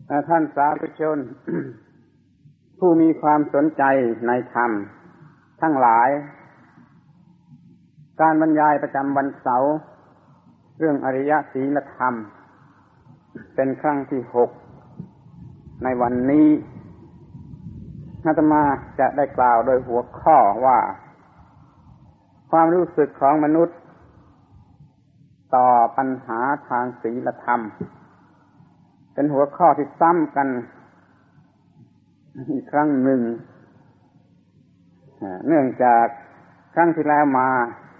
ท่านสาธุชน ผู้มีความสนใจในธรรมทั้งหลายการบรรยายประจำวันเสาร์เรื่องอริยศีลธรรมเป็นครั้งที่6ในวันนี้อาตมาจะได้กล่าวโดยหัวข้อว่าความรู้สึกของมนุษย์ต่อปัญหาทางศีลธรรมเป็นหัวข้อที่ซ้ำกันอีกครั้งหนึ่งเนื่องจากครั้งที่แล้วมา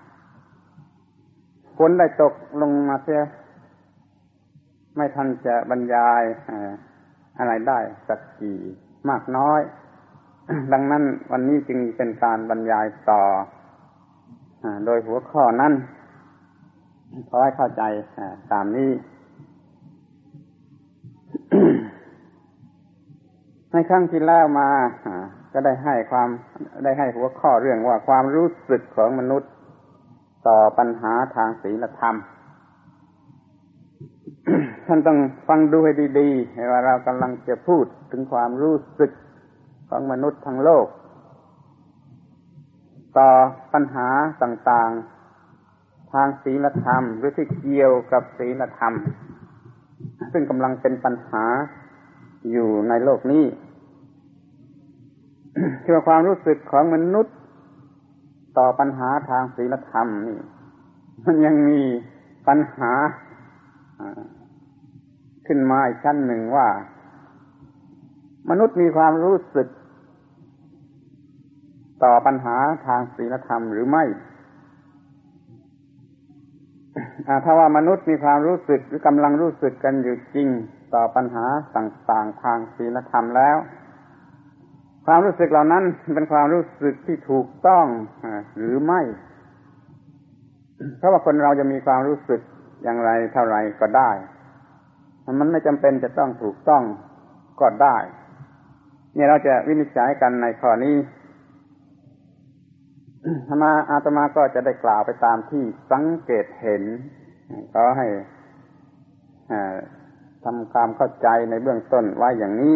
ฝนได้ตกลงมาเสียไม่ทันจะบรรยายอะไรได้สักกี่มากน้อยดังนั้นวันนี้จึงเป็นการบรรยายต่อโดยหัวข้อนั้นขอให้เข้าใจตามนี้ ในครั้งที่แล้วมาก็ได้ให้หัวข้อเรื่องว่าความรู้สึกของมนุษย์ต่อปัญหาทางศีลธรรม ท่านต้องฟังดูให้ดีๆว่าเรากำลังจะพูดถึงความรู้สึกของมนุษย์ทั้งโลกต่อปัญหาต่างๆทางศีลธรรมหรือที่เกี่ยวกับศีลธรรมซึ่งกำลังเป็นปัญหาอยู่ในโลกนี้คือความรู้สึกของมนุษย์ต่อปัญหาทางศีลธรรมนี่มันยังมีปัญหาขึ้นมาอีกชั้นหนึ่งว่ามนุษย์มีความรู้สึกต่อปัญหาทางศีลธรรมหรือไม่ถ้าว่ามนุษย์มีความรู้สึกหรือกำลังรู้สึกกันอยู่จริงต่อปัญหาต่างๆทางศีลธรรมแล้วความรู้สึกเหล่านั้นเป็นความรู้สึกที่ถูกต้องหรือไม่เพราะว่าคนเราจะมีความรู้สึกอย่างไรเท่าไรก็ได้มันไม่จำเป็นจะต้องถูกต้องก็ได้เนี่ยเราจะวินิจฉัยกันในข้อนี้อาตมาก็จะได้กล่าวไปตามที่สังเกตเห็นก็ให้ทำความเข้าใจในเบื้องต้นไว้อย่างนี้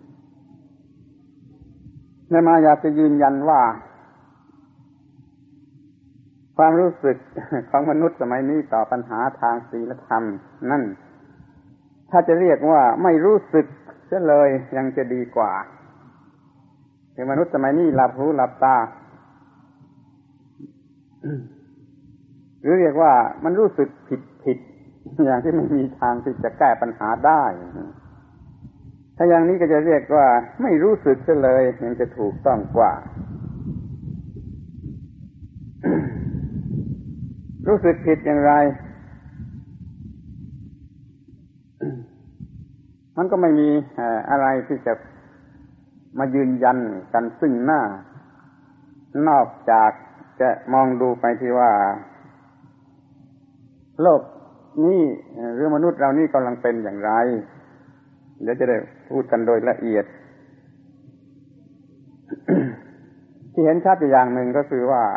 อาตมาอยากจะยืนยันว่าความรู้สึกของมนุษย์สมัยนี้ต่อปัญหาทางศีลธรรมนั่นถ้าจะเรียกว่าไม่รู้สึกเสียเลยยังจะดีกว่าคือมนุษย์สมัยนี้หลับหูหลับตาหรือเรียกว่ามันรู้สึกผิดอย่างที่ไม่มีทางที่จะแก้ปัญหาได้ถ้าอย่างนี้ก็จะเรียกว่าไม่รู้สึกเสียเลยยังจะถูกต้องกว่า รู้สึกผิดอย่างไร มันก็ไม่มีอะไรที่จะมายืนยันกันซึ่งหน้านอกจากจะมองดูไปที่ว่าโลกนี้หรือมนุษย์เรานี่กำลังเป็นอย่างไรเดี๋ยวจะได้พูดกันโดยละเอียด ที่เห็นชัดอย่างหนึ่งก็คือว่า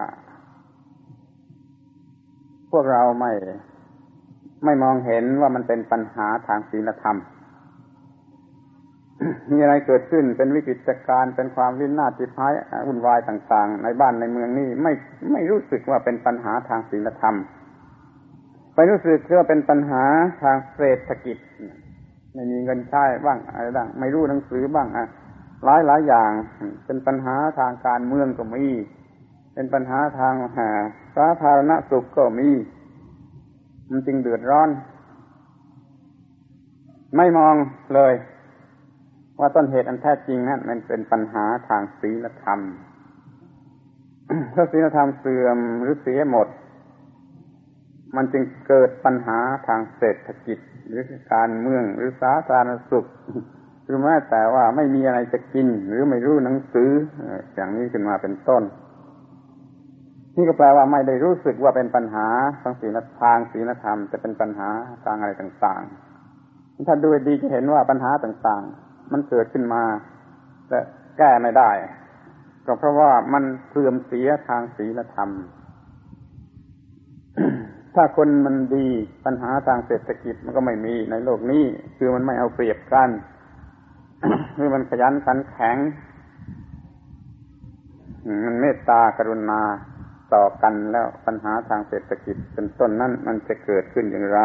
พวกเราไม่มองเห็นว่ามันเป็นปัญหาทางศีลธรรม มีอะไรเกิดขึ้นเป็นวิกฤตการณ์เป็นความวินาศทิพายวุ่นวายต่างๆในบ้านในเมืองนี่ไม่รู้สึกว่าเป็นปัญหาทางศีลธรรมไปรู้สึกว่าเป็นปัญหาทางเศรษฐกิจไม่มีเงินใช้บ้างอะไรบ้างไม่รู้หนังสือบ้างหลายอย่างเป็นปัญหาทางการเมืองก็มีเป็นปัญหาทางสาธารณสุขก็มีมันจึงเดือดร้อนไม่มองเลยว่าต้นเหตุอันแท้จริงนั้นมันเป็นปัญหาทางศีลธรรม ถ้าศีลธรรมเสื่อมหรือเสียหมดมันจึงเกิดปัญหาทางเศรษฐกิจหรือการเมืองหรือสาธารณสุขหรือแม้แต่ว่าไม่มีอะไรจะกินหรือไม่รู้หนังสืออย่างนี้ขึ้นมาเป็นต้นนี่ก็แปลว่าไม่ได้รู้สึกว่าเป็นปัญหาทางศีลธรรมจะเป็นปัญหาทางอะไรต่างๆถ้าดูดีจะเห็นว่าปัญหาต่างๆมันเกิดขึ้นมาแต่แก้ไม่ได้ก็เพราะว่ามันเสื่อมเสียทางศีลธรรม ถ้าคนมันดีปัญหาทางเศรษฐกิจมันก็ไม่มีในโลกนี้คือมันไม่เอาเปรียบกันหรือมันขยันขันแข็งมันเมตตากรุณาต่อกันแล้วปัญหาทางเศรษฐกิจเป็นต้นนั้นมันจะเกิดขึ้นอย่างไร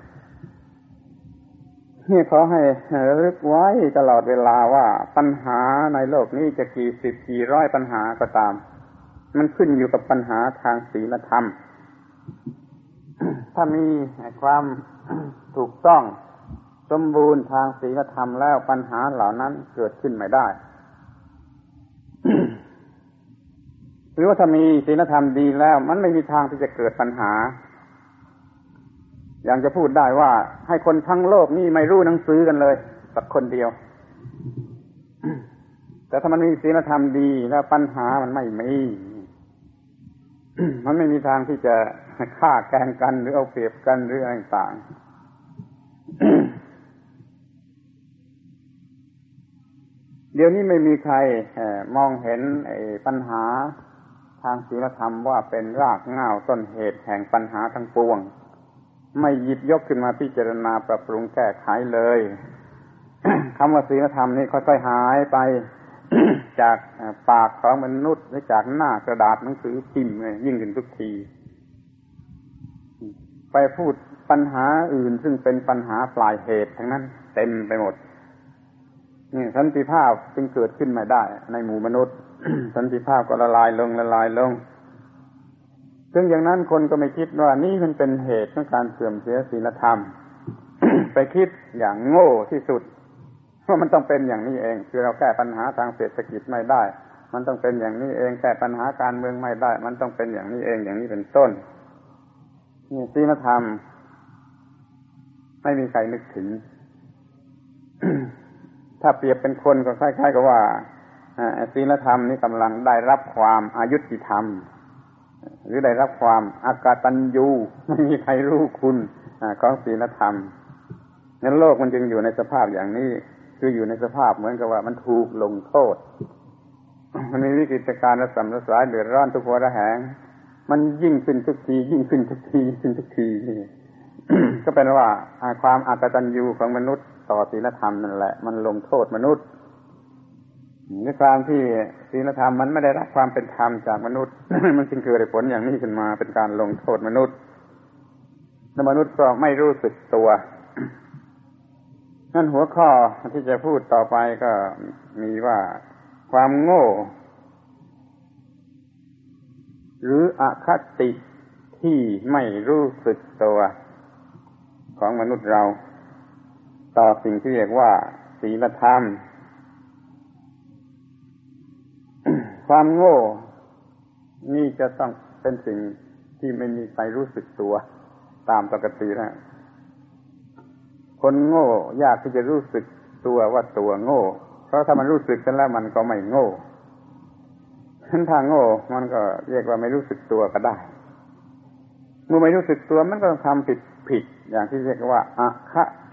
นี่ขอให้ระลึกไว้ตลอดเวลาว่าปัญหาในโลกนี้จะกี่สิบกี่ร้อยปัญหาก็ตามมันขึ้นอยู่กับปัญหาทางศีลธรรมถ้ามีความถูกต้องสมบูรณ์ทางศีลธรรมแล้วปัญหาเหล่านั้นเกิดขึ้นไม่ได้ หรือว่าถ้ามีศีลธรรมดีแล้วมันไม่มีทางที่จะเกิดปัญหาอย่างจะพูดได้ว่าให้คนทั้งโลกนี่ไม่รู้หนังสือกันเลยสักคนเดียว แต่ถ้ามันมีศีลธรรมดีแล้วปัญหามันไม่มี มันไม่มีทางที่จะฆ่าแกล้งกันหรือเอาเปรียบกันหรืออะไรต่างเดี๋ยวนี้ไม่มีใครมองเห็นปัญหาทางศีลธรรมว่าเป็นรากเหง้าต้นเหตุแห่งปัญหาทั้งปวงไม่หยิบยกขึ้นมาพิจารณาปรับปรุงแก้ไขเลย คำว่าศีลธรรมนี่ค่อยๆหายไป จากปากของมนุษย์และจากหน้ากระดาษหนังสือพิมพ์ยิ่งขึ้นทุกทีไปพูดปัญหาอื่นซึ่งเป็นปัญหาปลายเหตุทั้งนั้นเต็มไปหมดนี่สันติภาพจึงเกิดขึ้นไม่ได้ในหมู่มนุษย์ สันติภาพก็ละลายลงซึ่งอย่างนั้นคนก็ไม่คิดว่านี่มันเป็นเหตุของการเสื่อมเสียศีลธรรม ไปคิดอย่างโง่ที่สุดว่ามันต้องเป็นอย่างนี้เองคือเราแก้ปัญหาทางเศรษฐกิจไม่ได้มันต้องเป็นอย่างนี้เองแก้ปัญหาการเมืองไม่ได้มันต้องเป็นอย่างนี้เองอย่างนี้เป็นต้นนี่ศีลธรรมไม่มีใครนึกถึง ถ้าเปรียบเป็นคนก็คล้ายๆกับว่าศีลธรรมนี่กำลังได้รับความอายุติธรรมหรือได้รับความอากตัญญูไม่มีใครรู้คุณของศีลธรรมนั้นโลกมันจึงอยู่ในสภาพอย่างนี้คืออยู่ในสภาพเหมือนกับว่ามันถูกลงโทษมันมีวิกฤตการณ์ระสำระสายเดือดร้อนทุกหัวระแหงมันยิ่งขึ้นทุกทียิ่งขึ้นทุกทีขึ้นทุกทีนี่ ก็เป็นว่าความอากตัญญูของมนุษย์ต่อศีลธรรมนั่นแหละมันลงโทษมนุษย์ในความที่ศีลธรรมมันไม่ได้รับความเป็นธรรมจากมนุษย์ มันจึงเกิดผลอย่างนี้ขึ้นมาเป็นการลงโทษมนุษย์และมนุษย์ก็ไม่รู้สึกตัว นั่นหัวข้อที่จะพูดต่อไปก็มีว่าความโง่หรืออคติที่ไม่รู้สึกตัวของมนุษย์เราต่อสิ่งที่เรียกว่าศีลธรรม ความโง่นี่จะต้องเป็นสิ่งที่ไม่มีใครรู้สึกตัวตามปกติแล้วคนโง่ยากที่จะรู้สึกตัวว่าตัวโง่เพราะถ้ามันรู้สึกกันแล้วมันก็ไม่โง่ถ้าโง่มันก็เรียกว่าไม่รู้สึกตัวก็ได้เมื่อไม่รู้สึกตัวมันก็ต้องทำผิดอย่างที่เรียกว่าอคติ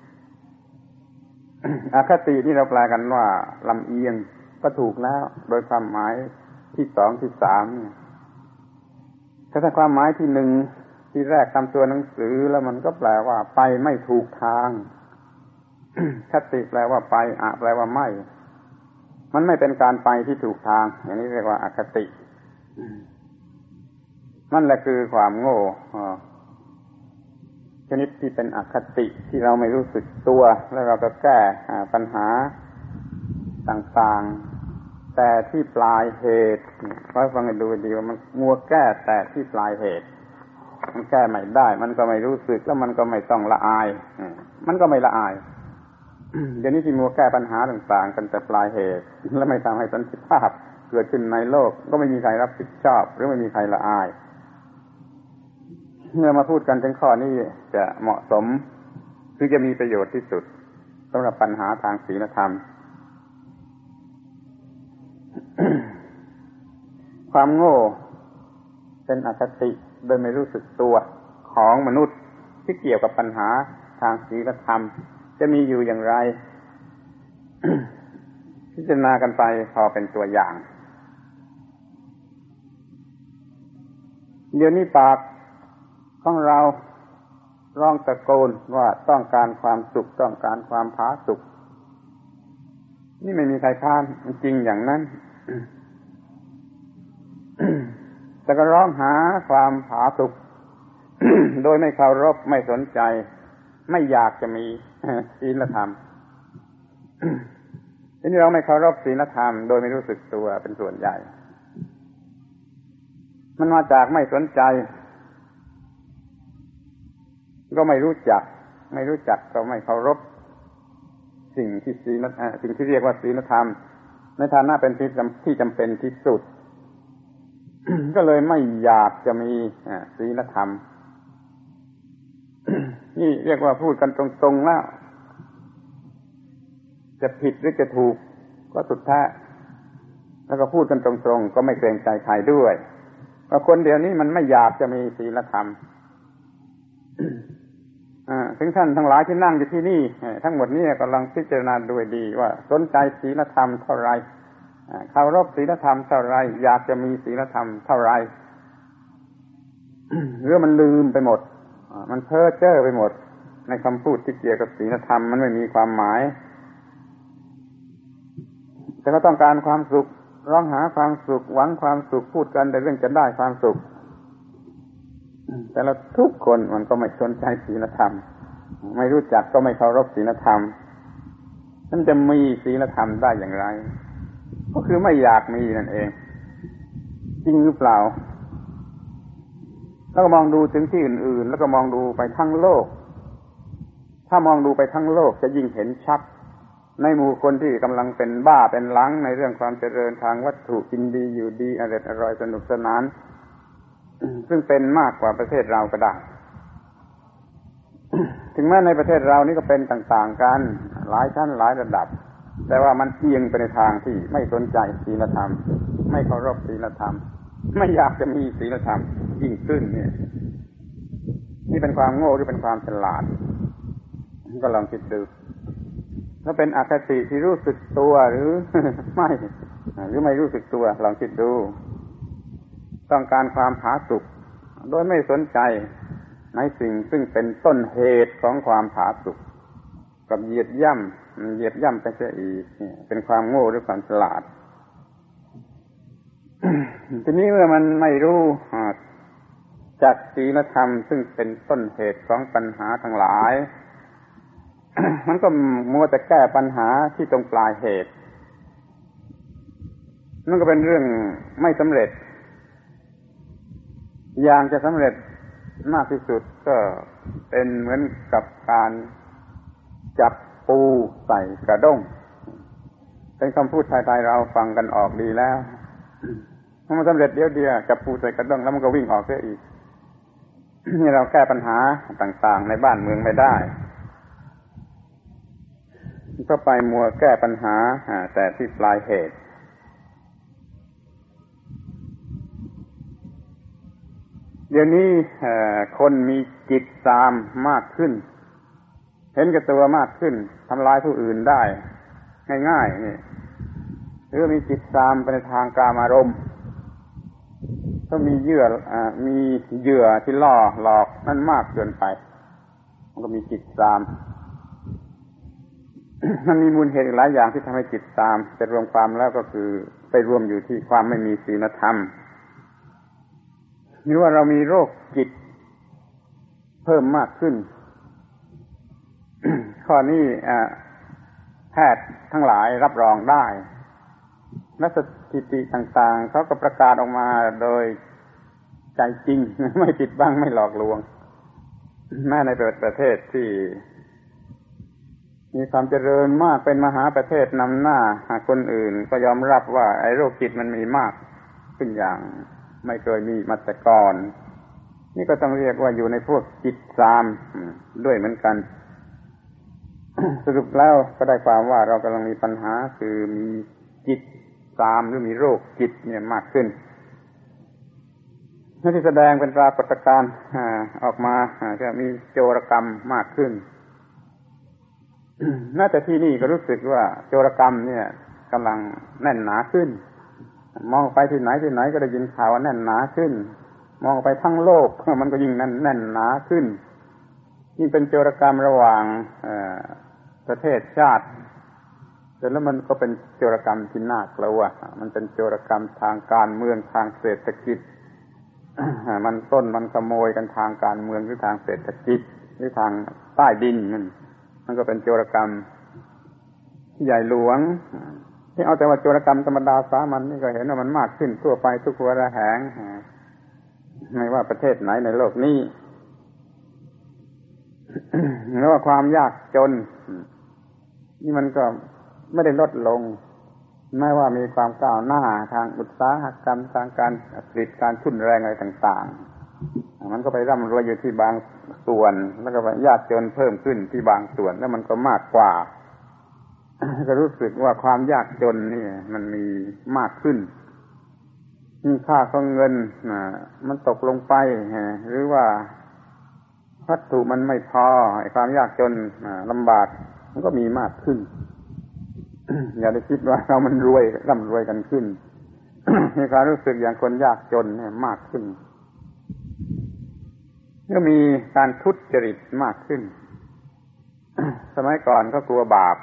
อคตินี่เราแปลกันว่าลำเอียงก็ถูกแล้วโดยความหมายที่สองที่สามถ้าความหมายที่หนึ่งที่แรกตามตัวหนังสือแล้วมันก็แปลว่าไปไม่ถูกทาง คติแปลว่าไปแปลว่าไม่มันไม่เป็นการไปที่ถูกทางอย่างนี้เรียกว่าอคตินั่นแหละคือความโง่ชนิดที่เป็นอคติที่เราไม่รู้สึกตัวแล้วเราก็แก้ปัญหาต่างๆแต่ที่ปลายเหตุขอให้ฟังให้ดูดีว่ามันมัวแก้แต่ที่ปลายเหตุมันแก้ไม่ได้มันก็ไม่รู้สึกแล้วมันก็ไม่ต้องละอายมันก็ไม่ละอาย เดี๋ยวนี้ที่มัวแก้ปัญหาต่างๆกันแต่ปลายเหตุและไม่ทำให้สันติภาพเกิดขึ้นในโลกก็ไม่มีใครรับผิดชอบหรือไม่มีใครละอายเมื่อมาพูดกันถึงข้อนี้จะเหมาะสมคือจะมีประโยชน์ที่สุดสำหรับปัญหาทางศีลธรรม ความโง่เป็นอคติโดยไม่รู้สึกตัวของมนุษย์ที่เกี่ยวกับปัญหาทางศีลธรรมจะมีอยู่อย่างไร พิจารณากันไปพอเป็นตัวอย่างเดี๋ยวนี้ปากของเราร้องตะโกนว่าต้องการความสุขต้องการความผาสุกนี่ไม่มีใครค้านจริงอย่างนั้น แต่ก็ร้องหาความผาสุก โดยไม่เคารพไม่สนใจไม่อยากจะมีศีลธรรม ทีนี้เราไม่เคารพศีลธรรมโดยไม่รู้สึกตัวเป็นส่วนใหญ่มันมาจากไม่สนใจก็ไม่รู้จักก็ไม่เคารพสิ่งที่เรียกว่าศีลธรรมในฐานะเป็นที่จำเป็นที่สุด ก็เลยไม่อยากจะมีศีลธรรม นี่เรียกว่าพูดกันตรงๆแล้วจะผิดหรือจะถูกก็สุดแท้แล้วก็พูดกันตรงๆก็ไม่เกรงใจใครด้วยเพราะคนเดียวนี้มันไม่อยากจะมีศีลธรรม ถึงท่านทั้งหลายที่นั่งอยู่ที่นี่ทั้งหมดนี้กำลังพิจารณาดูดีว่าสนใจศีลธรรมเท่าไรเคารพศีลธรรมเท่าไรอยากจะมีศีลธรรมเท่าไร หรือมันลืมไปหมดมันเพ้อเจ้อไปหมดในคำพูดที่เกี่ยวกับศีลธรรมมันไม่มีความหมายแต่ก็ต้องการความสุขร้องหาความสุขหวังความสุขพูดกันแต่เรื่องจะได้ความสุขแต่ละทุกคนมันก็ไม่สนใจศีลธรรมไม่รู้จักก็ไม่เคารพศีลธรรมนั่นจะมีศีลธรรมได้อย่างไรก็คือไม่อยากมีนั่นเองจริงหรือเปล่าแล้วก็มองดูถึงที่อื่นๆแล้วก็มองดูไปทั้งโลกถ้ามองดูไปทั้งโลกจะยิ่งเห็นชัดในหมู่คนที่กำลังเป็นบ้าเป็นหลังในเรื่องความเจริญทางวัตถุกินดีอยู่ดีอร่อยสนุกสนานซึ่งเป็นมากกว่าประเทศเราก็ได้ ถึงแม้ในประเทศเรานี่ก็เป็นต่างๆกันหลายชั้นหลายระดับแต่ว่ามันเอียงไปในทางที่ไม่สนใจศีลธรรมไม่เคารพศีลธรรมไม่อยากจะมีศีลธรรมยิ่งขึ้นเนี่ยนี่เป็นความโง่หรือเป็นความฉลาดก็ลองคิดดูแล้วเป็นอคติที่รู้สึกตัวหรือ ไม่รู้สึกตัวลองคิดดูต้องการความผาสุกโดยไม่สนใจในสิ่งซึ่งเป็นต้นเหตุของความผาสุกกับเหยียดย่ำไปเสียอีกเป็นความโง่หรือความฉลาด ทีนี้เมื่อมันไม่รู้จากศีลธรรมซึ่งเป็นต้นเหตุของปัญหาทั้งหลาย มันก็มัวแต่แก้ปัญหาที่ตรงปลายเหตุนั่นก็เป็นเรื่องไม่สำเร็จอย่างจะสำเร็จมากที่สุดก็เป็นเหมือนกับการจับปูใส่กระด้งเป็นคำพูดไทยๆเราฟังกันออกดีแล้วมันสำเร็จเดียวจับปูใส่กระด้งแล้วมันก็วิ่งออกเสียอีก นี่เราแก้ปัญหาต่างๆในบ้านเมืองไม่ได้ก็ไปมัวแก้ปัญหาแต่ที่ปลายเหตุเดี๋ยวนี้คนมีจิตตามมากขึ้นเห็นแก่ตัวมากขึ้นทำลายผู้อื่นได้ง่ายๆนี่หรือมีจิตตามไปในทางกามารมณ์ก็มีเหยื่อที่ล่อหลอกนั่นมากเกินไปมันก็มีจิตตาม มันมีมูลเหตุหลายอย่างที่ทำให้จิตตามแต่รวมความแล้วก็คือไปรวมอยู่ที่ความไม่มีศีลธรรมหรือว่าเรามีโรคจิตเพิ่มมากขึ้น ข้อนี้แพทย์ทั้งหลายรับรองได้และสถิติต่างๆเขาก็ประกาศออกมาโดยใจจริง ไม่ปิดบังไม่หลอกลวงแม้ในประเทศที่มีความเจริญมากเป็นมหาประเทศนำหน้าคนอื่นก็ยอมรับว่าไอ้โรคจิตมันมีมากขึ้นอย่างไม่เคยมีมาแต่ก่อนนี่ก็ต้องเรียกว่าอยู่ในพวกจิตตามด้วยเหมือนกัน สรุปแล้วก็ได้ความว่าเรากำลังมีปัญหาคือมีจิตตามหรือมีโรคจิตเนี่ยมากขึ้นที่แสดงเป็นปรากฏการณ์ออกมาจะมีโจรกรรมมากขึ้น น่าจะที่นี่ก็รู้สึกว่าโจรกรรมเนี่ยกำลังแน่นหนาขึ้นมองไปที่ไหนก็ได้ยินข่าวว่าแน่นหนาขึ้นมองไปทั้งโลกมันก็ยิ่งแน่นหนาขึ้นยิ่งเป็นโจรกรรมระหว่างประเทศชาติแต่แล้วมันก็เป็นโจรกรรมที่น่ากลัวมันเป็นโจรกรรมทางการเมืองทางเศรษฐกิจมันปล้นมันขโมยกันทางการเมืองหรือทางเศรษฐกิจหรือทางใต้ดินมันก็เป็นโจรกรรมที่ใหญ่หลวงที่เอาแต่ว่าโจรกรรมธรรมดาสามัญนี่ก็เห็นว่ามันมากขึ้นทั่วไปทุกหัวระแหงไม่ว่าประเทศไหนในโลกนี้แล้วว่าความยากจนนี่มันก็ไม่ได้ลดลงแม้ว่ามีความก้าวหน้าทางอุตสาหกรรมทางการผลิตการทุนแรงอะไรต่างๆมันก็ไปร่ำรวยอยู่ที่บางส่วนแล้วก็ยากจนเพิ่มขึ้นที่บางส่วนแล้วมันก็มากกว่าก็รู้สึกว่าความยากจนนี่มันมีมากขึ้นค่าของเงินมันตกลงไปหรือว่าวัตถุมันไม่พอความยากจนลำบากมันก็มีมากขึ้น อย่าได้คิดว่าเรามันรวยร่ำรวยกันขึ้น มีความรู้สึกอย่างคนยากจนเนี่ยมากขึ้นก็มีการทุจริตมากขึ้น สมัยก่อนก็กลัวบาป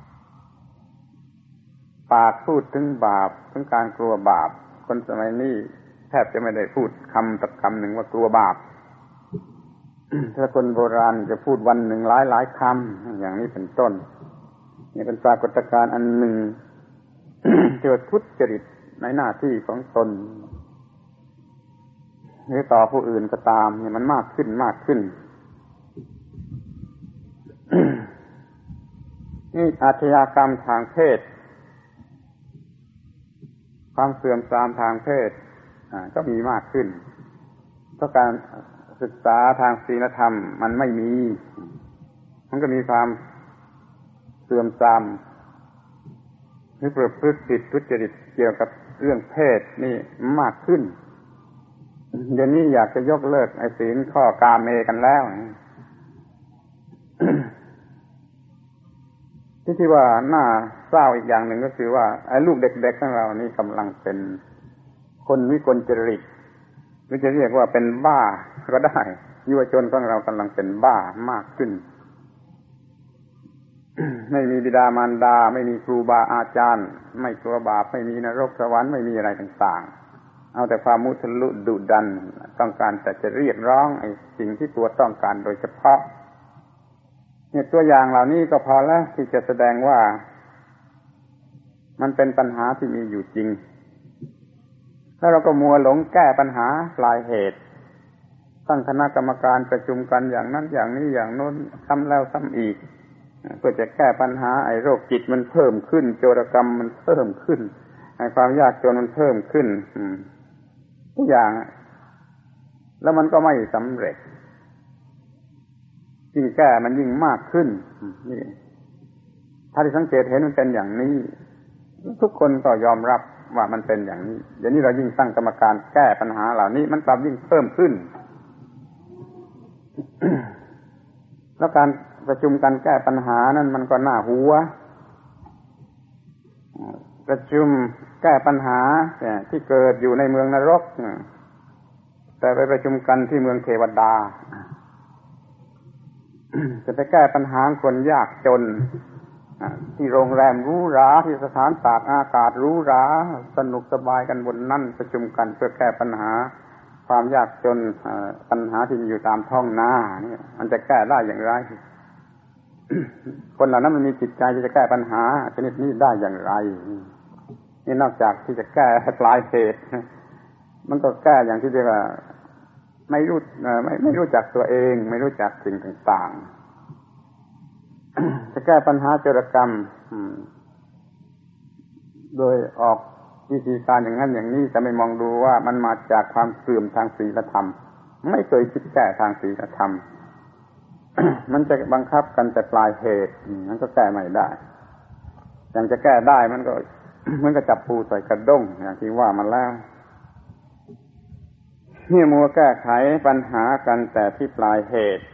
ปากพูดถึงบาปถึงการกลัวบาปคนสมัยนี้แทบจะไม่ได้พูดคำสักคำหนึ่งว่ากลัวบาป ถ้าคนโบราณจะพูดวันหนึ่งหลายคำอย่างนี้เป็นต้นนี่เป็นปรากฏการณ์อันหนึ่ง ที่ว่าทุจริตในหน้าที่ของตนหรือต่อผู้อื่นก็ตามเนี่ยมันมากขึ้นมากขึ้น นี่อาชญากรรมทางเพศความเสื่อมทรามทางเพศก็มีมากขึ้นเพราะการศึกษาทางศีลธรรมมันไม่มีมันก็มีความเสื่อมทรามหรือประพฤติผิดทุจริตเกี่ยวกับเรื่องเพศนี่มากขึ้นเดี๋ยวนี้อยากจะยกเลิกไอ้ศีลข้อกาเมกันแล้วที่ว่าน่าเศร้าอีกอย่างหนึ่งก็คือว่าไอ้ลูกเด็กๆของเรานี่กำลังเป็นคนวิกลจริตหรือจะเรียกว่าเป็นบ้าก็ได้เยาวชนของเรากำลังเป็นบ้ามากขึ้น ไม่มีบิดามารดาไม่มีครูบาอาจารย์ไม่กลัวบาปไม่มีนรกสวรรค์ไม่มีอะไรต่างๆเอาแต่ความมุทะลุดุดันต้องการแต่จะเรียกร้องไอ้สิ่งที่ตัวต้องการโดยเฉพาะเนี่ยตัวอย่างเหล่านี้ก็พอแล้วที่จะแสดงว่ามันเป็นปัญหาที่มีอยู่จริงแล้วเราก็มัวหลงแก้ปัญหาปลายเหตุตั้งคณะกรรมการประชุมกันอย่างนั้นอย่างนี้อย่างโน้นซ้ำแล้วซ้ำอีกเพื่อจะแก้ปัญหาไอ้โรคจิตมันเพิ่มขึ้นโจรกรรมมันเพิ่มขึ้นไอ้ความยากจนมันเพิ่มขึ้นทุกอย่างแล้วมันก็ไม่สำเร็จยิ่งแก้มันยิ่งมากขึ้นนี่ถ้าที่สังเกตเห็นมันเป็นอย่างนี้ทุกคนก็ยอมรับว่ามันเป็นอย่างนี้เดี๋ยวนี้เรายิ่งตั้งกรรมการแก้ปัญหาเหล่านี้มันกลับยิ่งเพิ่มขึ้น แล้วการประชุมกันแก้ปัญหานั้นมันก็น่าหัวประชุมแก้ปัญหาที่เกิดอยู่ในเมืองนรกแต่ไปประชุมกันที่เมืองเทวดา จะไปแก้ปัญหาคนยากจนที่โรงแรมหรูหราที่สถานตากอากาศหรูหราสนุกสบายกันบนนั่นประชุมกันเพื่อแก้ปัญหาความยากจนปัญหาที่มีอยู่ตามท้องนานี่มันจะแก้ได้อย่างไร คนเหล่านั้นมันมีจิตใจที่จะแก้ปัญหาชนิดนี้ได้อย่างไรนี่นอกจากที่จะแก้ปลายเหตุมันก็แก้อย่างที่เรียกว่าไม่รู้จักตัวเองไม่รู้จักสิ่งต่างๆจะแก้ปัญหาโจรกรรมโดยออกวิธีการอย่างนั้นอย่างนี้แต่ไม่มองดูว่ามันมาจากความเสื่อมทางศีลธรรมไม่เคยคิดแก้ทางศีลธรรม มันจะบังคับกันแต่ปลายเหตุมันก็แก้ไม่ได้อย่างจะแก้ได้มันก็เหมือนกับจับปูใส่กระด้งอย่างที่ว่ามาแล้วเนี่ยมัวแก้ไขปัญหากันแต่ที่ปลายเหตุ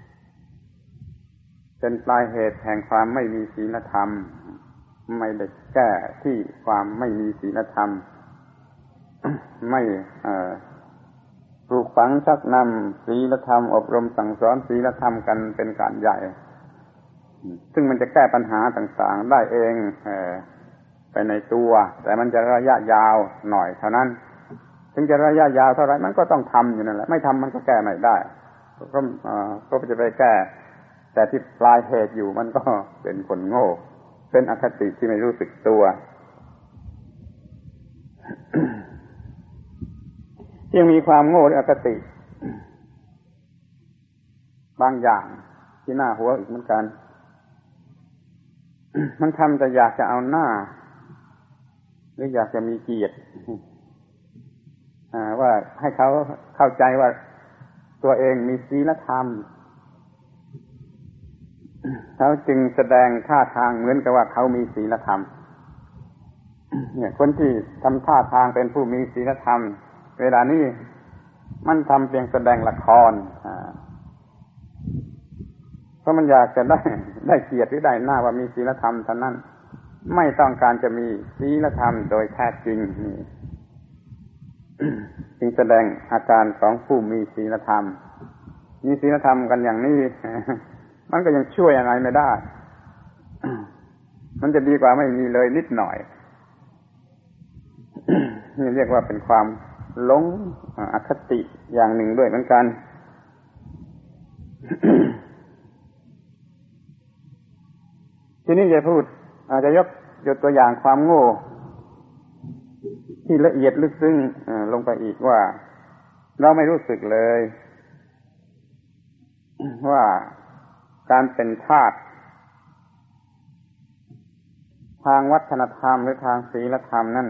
เป็นปลายเหตุแห่งความไม่มีศีลธรรมไม่ได้แก้ที่ความไม่มีศีลธรรม ไม่ปลูกฝังชักนำศีลธรรมอบรมสั่งสอนศีลธรรมกันเป็นการใหญ่ซึ่งมันจะแก้ปัญหาต่างๆได้เองไปในตัวแต่มันจะระยะยาวหน่อยเท่านั้นถึงจะระยะยาวเท่าไรมันก็ต้องทำอยู่นั่นแหละไม่ทำมันก็แก้ไม่ได้ก็จะไปแก้แต่ที่ปลายเหตุอยู่มันก็เป็นคนโง่เป็นอคติที่ไม่รู้สึกตัว ยังมีความโง่หรืออคติบางอย่างที่น่าหัวอีกเหมือนกัน มันทำแต่อยากจะเอาหน้าหรืออยากจะมีเกียรติว่าให้เขาเข้าใจว่าตัวเองมีศีลธรรมเขาจึงแสดงท่าทางเหมือนกับว่าเขามีศีลธรรมเนี่ยคนที่ทำท่าทางเป็นผู้มีศีลธรรมเวลานี้มันทำเพียงแสดงละครเพราะมันอยากจะได้เกียรติหรือได้หน้าว่ามีศีลธรรมเท่านั้นไม่ต้องการจะมีศีลธรรมโดยแท้จริงนี่จึงแสดงอาการของผู้มีศีลธรรมมีศีลธรรมกันอย่างนี้มันก็ยังช่วยอะไรไม่ได้มันจะดีกว่าไม่มีเลยนิดหน่อยนี่เรียกว่าเป็นความหลงอคติอย่างหนึ่งด้วยเหมือนกันทีนี้จะพูดอาจจะยกตัวอย่างความโง่ที่ละเอียดลึกซึ้งลงไปอีกว่าเราไม่รู้สึกเลยว่าการเป็นทาสทางวัฒนธรรมหรือทางศีลธรรมนั่น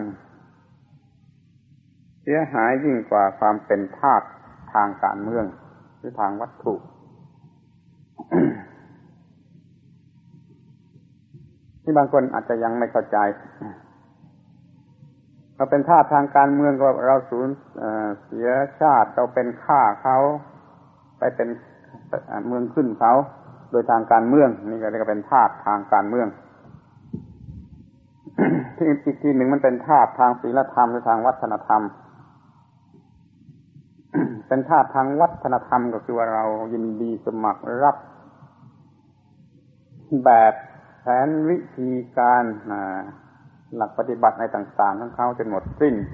เสียหายยิ่งกว่าความเป็นทาสทางการเมืองหรือทางวัตถุ ที่บางคนอาจจะยังไม่เข้าใจเราเป็นทาสทางการเมืองก็เราสูญเสียชาติเราเป็นข้าเขาไปเป็นเมืองขึ้นเขาโดยทางการเมืองนี่ก็เรียกว่าเป็นทาสทางการเมือง ที่อีกทีหนึ่งมันเป็นทาสทางศีลธรรมหรือทางวัฒนธรรม เป็นทาสทางวัฒนธรรมก็คือว่าเรายินดีสมัครรับแบบแผนวิธีการหลักปฏิบัติในต่างๆของเขาจนหมดสิ้น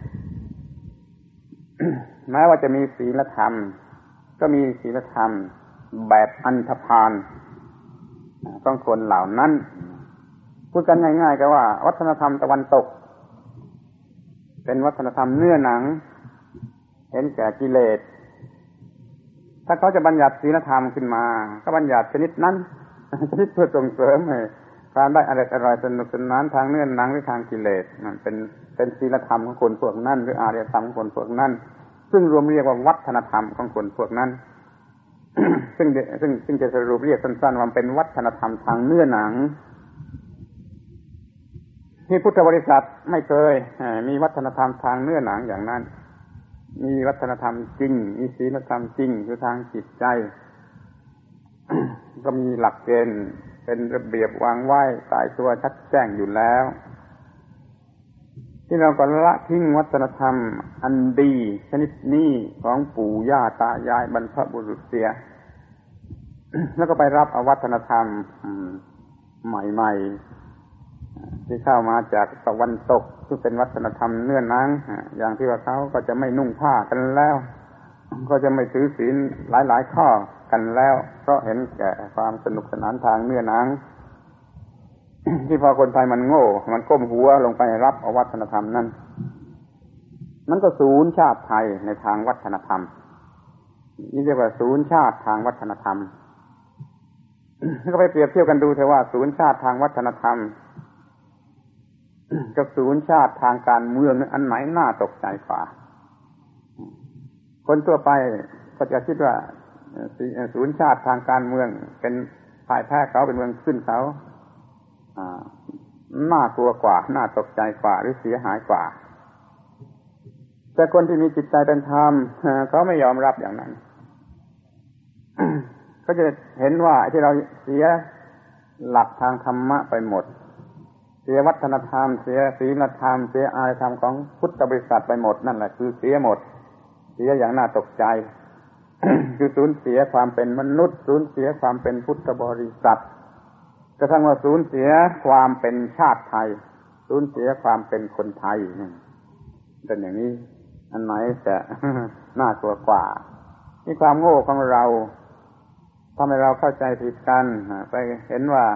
แม้ว่าจะมีศีลธรรมก็มีศีลธรรมแบบอันธพาลต้องคนเหล่านั้นพูดกันง่ายๆก็ว่าวัฒนธรรมตะวันตกเป็นวัฒนธรรมเนื้อหนังเห็นแก่กิเลสถ้าเขาจะบัญญัติศีลธรรมขึ้นมาก็บัญญัติชนิดนั้นชนิดเพื่อส่งเสริมให้การได้อร่อยสนุกสนานทางเนื้อหนังหรือทางกิเลสนั่นเป็นศีลธรรมของคนพวกนั้นหรืออารยธรรมของคนพวกนั้นซึ่งรวมเรียกว่าวัฒนธรรมของคนพวกนั้น ซึ่งจะสรุปเรียกสั้นๆว่าเป็นวัฒนธรรมทางเนื้อหนังที่พุทธบริษัทไม่เคยมีวัฒนธรรมทางเนื้อหนังอย่างนั้นมีวัฒนธรรมจริงมีศีลธรรมจริงคือทางจิตใจ ก็มีหลักเกณฑ์เป็นระเบียบวางไว้ตายตัวชัดแจ้งอยู่แล้วที่เราก็ละทิ้งวัฒนธรรมอันดีชนิดนี้ของปู่ย่าตายายบรรพบุรุษเสีย แล้วก็ไปรับเอาวัฒนธรรมใหม่ๆที่เข้ามาจากตะวันตกซึ่งเป็นวัฒนธรรมเนื้อหนังอย่างที่ว่าเขาก็จะไม่นุ่งผ้ากันแล้วก็จะไม่ถือศีลหลายๆข้อกันแล้วเพราะเห็นแก่ความสนุกสนานทางเนื้อหนัง ที่พอคนไทยมันโง่มันก้มหัวลงไปรับเอาวัฒนธรรมนั้นมันก็สูญชาติไทยในทางวัฒนธรรมนี่เรียกว่าสูญชาติทางวัฒนธรรม ก็ไปเปรียบเทียบกันดูเถอะว่าสูญชาติทางวัฒนธรรมกับสูญชาติทางการเมืองอันไหนน่าตกใจกว่าคนทั่วไปก็จะคิดว่าสูญชาติทางการเมืองเป็นพ่ายแพ้เขาเป็นเมืองขึ้นเขาน่ากลัวกว่าน่าตกใจกว่าหรือเสียหายกว่าแต่คนที่มีจิตใจเป็นธรรมเขาไม่ยอมรับอย่างนั้น เขาจะเห็นว่าที่เราเสียหลักทางธรรมะไปหมดเสียวัฒนธรรมเสียศีลธรรมเสียอารยธรรมของพุทธบริษัทไปหมดนั่นแหละคือเสียหมดเสียอย่างน่าตกใจ คือสูญเสียความเป็นมนุษย์สูญเสียความเป็นพุทธบริษัทกระทั่งว่าสูญเสียความเป็นชาติไทยสูญเสียความเป็นคนไทยเป็นอย่างนี้อันไหนจะน่ากลัวกว่านี่ความโง่ของเราทำให้เราเข้าใจผิดกันไปเห็นว่า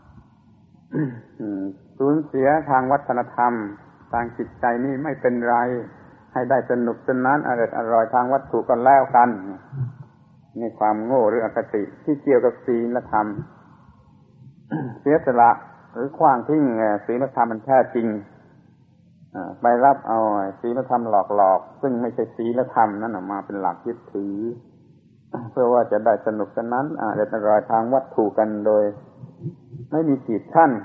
สูญเสียทางวัฒนธรรมทางจิตใจนี่ไม่เป็นไรให้ได้สนุกสนานอร่อยทางวัตถุก็แล้วกันนี่ความโง่หรืออคติที่เกี่ยวกับศีลธรรมเสียสละหรือขว้างทิ้งศีลธรรมมันแท้จริงไปรับเอาศีลธรรมหลอกๆซึ่งไม่ใช่ศีลธรรมนั่นออกมาเป็นหลักยึดถือเพื่อว่าจะได้สนุกสนานอร่อยทางวัตถุกันโดยไม่มีขีดขั้น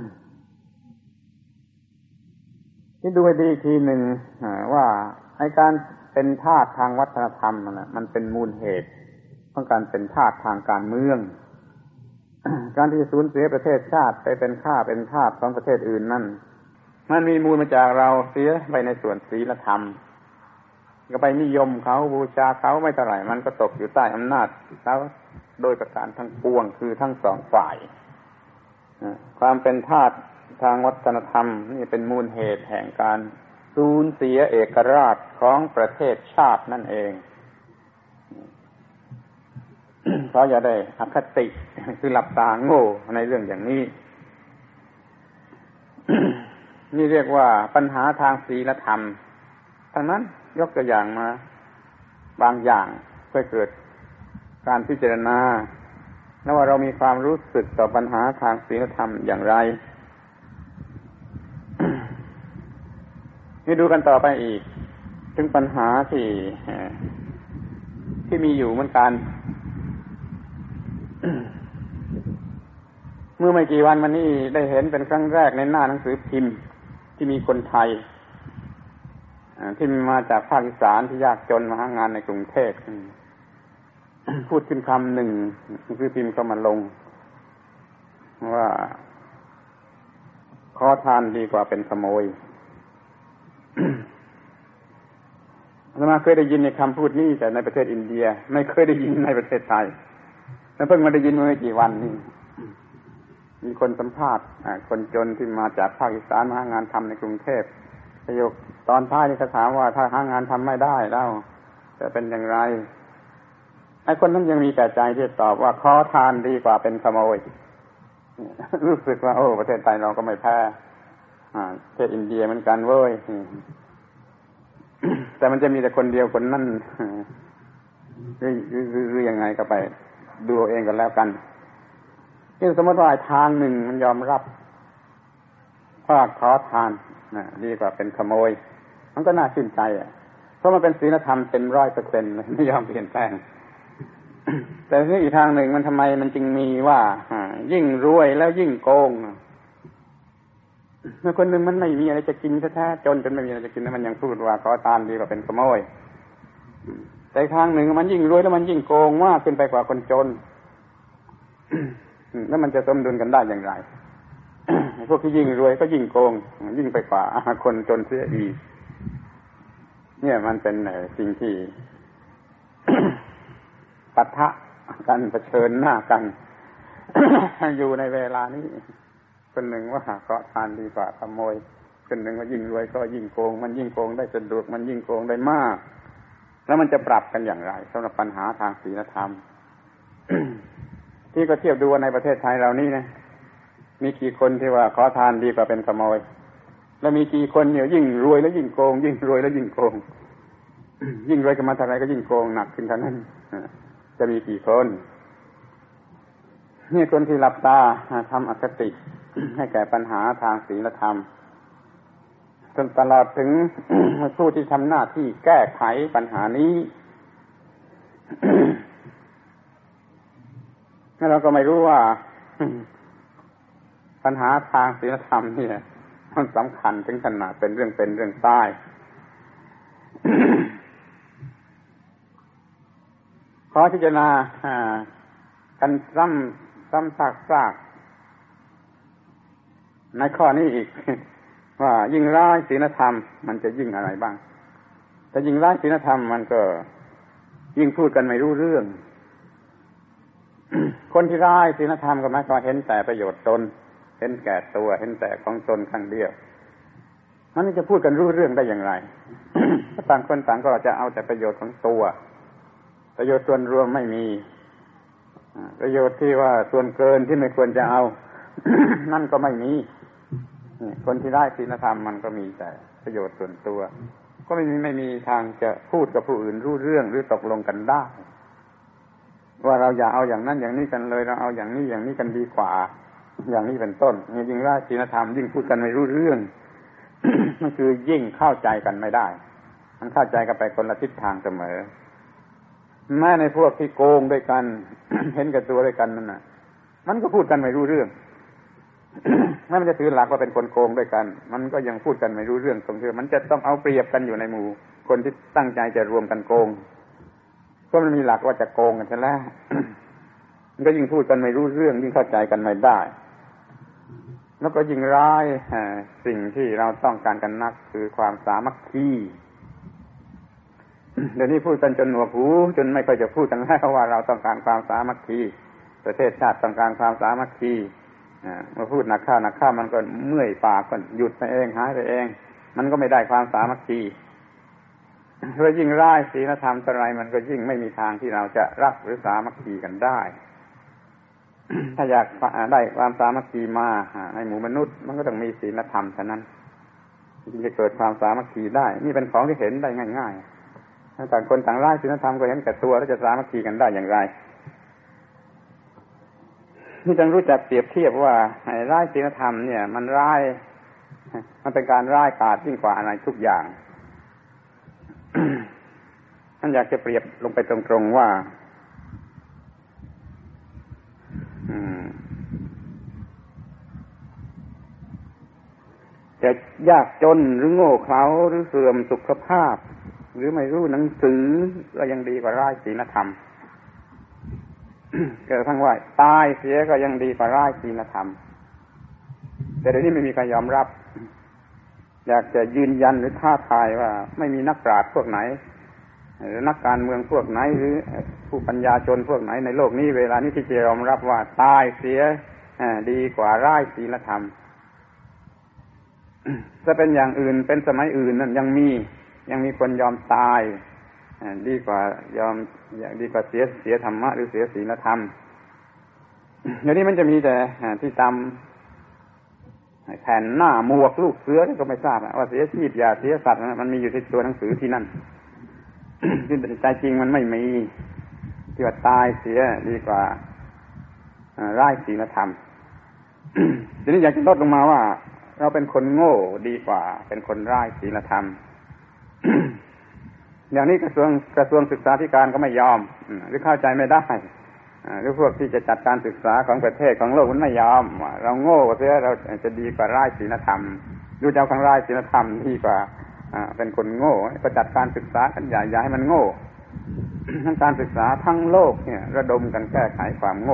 ที่ดูให้ดีอีกทีหนึ่งว่าไอ้การเป็นทาสทางวัฒนธรรมมันเป็นมูลเหตุของการเป็นทาสทางการเมืองการที่สูญเสียประเทศชาติไปเป็นทาสของประเทศอื่นนั่นมันมีมูลมาจากเราเสียไปในส่วนศีลธรรมก็ไปนิยมเขาบูชาเขาไม่เท่าไหร่มันก็ตกอยู่ใต้อำนาจเขาโดยประการทั้งปวงคือทั้งสองฝ่ายความเป็นทาสทางวัฒนธรรมนี่เป็นมูลเหตุแห่งการสูญเสียเอกราชของประเทศชาตินั่นเองเพราะอย่าได้อคติคือหลับตาโง่ในเรื่องอย่างนี้ นี่เรียกว่าปัญหาทางศีลธรรมทั้งนั้นยกตัวอย่างมาบางอย่างเพื่อเกิดการพิจารณาแล้วว่าเรามีความรู้สึกต่อปัญหาทางศีลธรรมอย่างไร นี่ดูกันต่อไปอีกถึงปัญหาที่มีอยู่เหมือนกัน เมื่อไม่กี่วันมานี้ได้เห็นเป็นครั้งแรกในหน้าหนังสือพิมพ์ที่มีคนไทยที่มาจากภาคอีสานที่ยากจนมาหางานในกรุงเทพพูดขึ้นคำหนึ่งคือพิมพ์ก็มาลงว่าขอทานดีกว่าเป็นขโมยอาตมาเคยได้ยินในคำพูดนี้แต่ในประเทศอินเดียไม่เคยได้ยินในประเทศไทยแล้วเพิ่งมาได้ยินเมื่อไม่กี่วันนี้มีคนสัมภาษณ์คนจนที่มาจากภาคอีสานมาหางานทำในกรุงเทพประโยคตอนท้ายนี่เขาถามว่าถ้าหางานทำไม่ได้แล้วจะเป็นอย่างไรไอ้คนนั้นยังมีแต่ใจที่ตอบว่าขอทานดีกว่าเป็นขโมยรู้สึกว่าโอ้ประเทศไทยเราก็ไม่แพ้ประเทศอินเดียเหมือนกันเว้ยแต่มันจะมีแต่คนเดียวคนนั้นหรือยังไงก็ไปดูเองกันแล้วกันที่สมมติว่าทางหนึ่งมันยอมรับว่าขอทานดีกว่าเป็นขโมยมันก็น่าชื่นใจเพราะมันเป็นศีลธรรมเต็ม 100% ไม่ยอมเปลี่ยนแปลงแต่ที่อีกทางหนึ่งมันทำไมมันจึงมีว่ายิ่งรวยแล้วยิ่งโกงเมื่อคนหนึ่งมันไม่มีอะไรจะกินแท้ๆจนไม่มีอะไรจะกินแล้วมันยังพูดว่าขอทานดีกว่าเป็นขโมยแต่ทางหนึ่งมันยิ่งรวยแล้วมันยิ่งโกงมากขึ้นไปกว่าคนจนแล้วมันจะสมดุลกันได้อย่างไรพวกที่ยิ่งรวยก็ยิ่งโกงยิ่งไปกว่าคนจนเสียอีกเนี่ยมันเป็นสิ่งที่ ปะทะกันเผชิญหน้ากัน อยู่ในเวลานี้คนหนึ่งว่าขอทานดีกว่าขโมยคนหนึ่งว่ายิ่งรวยก็ยิ่งโกงมันยิ่งโกงได้สะดวกมันยิ่งโกงได้มากแล้วมันจะปรับกันอย่างไรสำหรับปัญหาทางศีลธรรม ที่ก็เทียบดูในประเทศไทยเรานี่นะมีกี่คนที่ว่าขอทานดีกว่าเป็นขโมยแล้วมีกี่คนเนี่ยยิ่งรวยแล้วยิ่งโกงยิ่งรวยแล้วยิ่งโกง ยิ่งรวยกันมาเท่าไรก็ยิ่งโกงหนักขึ้นเท่านั้นจะมีกี่คนนี่คนที่หลับตาทำอคติ ให้แก่ปัญหาทางศีลธรรมจนตลอดถึง ผู้ที่ทำหน้าที่แก้ไขปัญหานี้เราก็ไม่รู้ว่าปัญหาทางศีลธรรมนี่มันสำคัญถึงขนาดเป็นเรื่องใต้ขอพิจารณากันซ้ำซากในข้อนี้อีกว่ายิ่งร้ายศีลธรรมมันจะยิ่งอะไรบ้างแต่ยิ่งร้ายศีลธรรมมันก็ยิ่งพูดกันไม่รู้เรื่องคนที่ร้ายศีลธรรมก็หมายความเห็นแต่ประโยชน์ตนเห็นแก่ตัวเห็นแต่ของตนข้างเดียวมันจะพูดกันรู้เรื่องได้อย่างไร ต่างคนต่างก็จะเอาแต่ประโยชน์ของตัวประโยชน์ส่วนรวมไม่มีประโยชน์ที่ว่าส่วนเกินที่ไม่ควรจะเอา นั่นก็ไม่มีคนที่ได้ศีลธรรมมันก็มีแต่ประโยชน์ส่วนตัวก็ไม่มีทางจะพูดกับผู้อื่นรู้เรื่องหรือตกลงกันได้ว่าเราอย่าเอาอย่างนั้นอย่างนี้กันเลยเราเอาอย่างนี้อย่างนี้กันดีกว่าอย่างนี้เป็นต้นยิ่งได้ศีลธรรมยิ่งพูดกันไม่รู้เรื่อง มันคือยิ่งเข้าใจกันไม่ได้มันเข้าใจกันไปคนละทิศทางเสมอแม้ในพวกที่โกงด้วยกัน เห็นแก่ตัวด้วยกันนั่นน่ะมันก็พูดกันไม่รู้เรื่อง แม้มันจะถือหลักว่าเป็นคนโกงด้วยกันมันก็ยังพูดกันไม่รู้เรื่องตรงที่มันจะต้องเอาเปรียบกันอยู่ในหมู่คนที่ตั้งใจจะรวมกันโกงเพราะมันมีหลักว่าจะโกงกันแล้ว มันก็ยิ่งพูดกันไม่รู้เรื่องยิ่งเข้าใจกันไม่ได้แล้วก็ยิ่งร้ายสิ่งที่เราต้องการกันนักคือความสามัคคีเดี๋ยวนี้พูดกันจนหนวกหูจนไม่ค่อยจะพูดกันแล้วว่าเราต้องการความสามัคคีประเทศชาติต้องการความสามัคคีเมื่อพูดหนักข้าวมันก็เมื่อยปากก็หยุดไปเองหายไปเองมันก็ไม่ได้ความสามัคคีเพราะยิ่งร้ายศีลธรรมอะไรมันก็ยิ่งไม่มีทางที่เราจะรักหรือสามัคคีกันได้ ถ้าอยากได้ความสามัคคีมาในหมู่มนุษย์มันก็ต้องมีศีลธรรมเท่านั้นจึงจะเกิดความสามัคคีได้นี่เป็นของที่เห็นได้ง่ายๆถ้าต่างคนต่างร้ายศีลธรรมก็เห็นแก่ตัวแล้วจะสามัคคีกันได้อย่างไรนี่ต้องรู้จักเปรียบเทียบว่าร้ายศีลธรรมเนี่ยมันร้ายมันเป็นการร้ายกาจยิ่งกว่าอะไรทุกอย่างท่านอยากจะเปรียบลงไปตรงๆว่าจะยากจนหรือโง่เขลาหรือเสื่อมสุขภาพหรือไม่รู้หนังสือก็ยังดีกว่าร้ายศีลธรรม เกิดทั้งว่าตายเสียก็ยังดีกว่าร้ายศีลธรรมแต่เดี๋ยวนี้ไม่มีใครยอมรับอยากจะยืนยันหรือท้าทายว่าไม่มีนักปราชญ์พวกไหนหรือนักการเมืองพวกไหนหรือผู้ปัญญาชนพวกไหนในโลกนี้เวลานี้ที่จะยอมรับว่าตายเสียดีกว่าร้ายศีลธรรมถ้าเป็นอย่างอื่นเป็นสมัยอื่นนั่นยังมีคนยอมตายดีกว่ายอมดีกว่าเสียธรรมะหรือเสียศีลธรรมเดี๋ยวนี้มันจะมีแต่ที่ตามแผ่นหน้าหมวกลูกเสือก็ไม่ทราบว่าเสียชีพอย่าเสียสัตว์มันมีอยู่ที่ตัวหนังสือที่นั่น ที่ใจจริงมันไม่มีที่ว่าตายเสียดีกว่าร้ายศีลธรรม ทีนี้อยากจะลดลงมาว่าเราเป็นคนโง่ดีกว่าเป็นคนร้ายศีลธรรม อย่างนี้กระทรวงศึกษาธิการก็ไม่ยอมหรือเข้าใจไม่ได้หรือพวกที่จะจัดการศึกษาของประเทศของโลกมันไม่ยอมเราโง่เสียเราจะดีกว่าร้ายศีลธรรมดูเจ้าข้างร้ายศีลธรรมดีกว่าเป็นคนโง่ก็จัดการศึกษากันอย่าให้มันโง่ ทั้งการศึกษาทั้งโลกเนี่ยระดมกันแก้ไขความโง่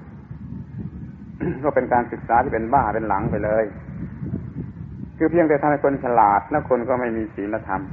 ก็เป็นการศึกษาที่เป็นบ้าเป็นหลังไปเลยคือเพียงแต่ทำให้คนฉลาดแล้วคนก็ไม่มีศีลธรรม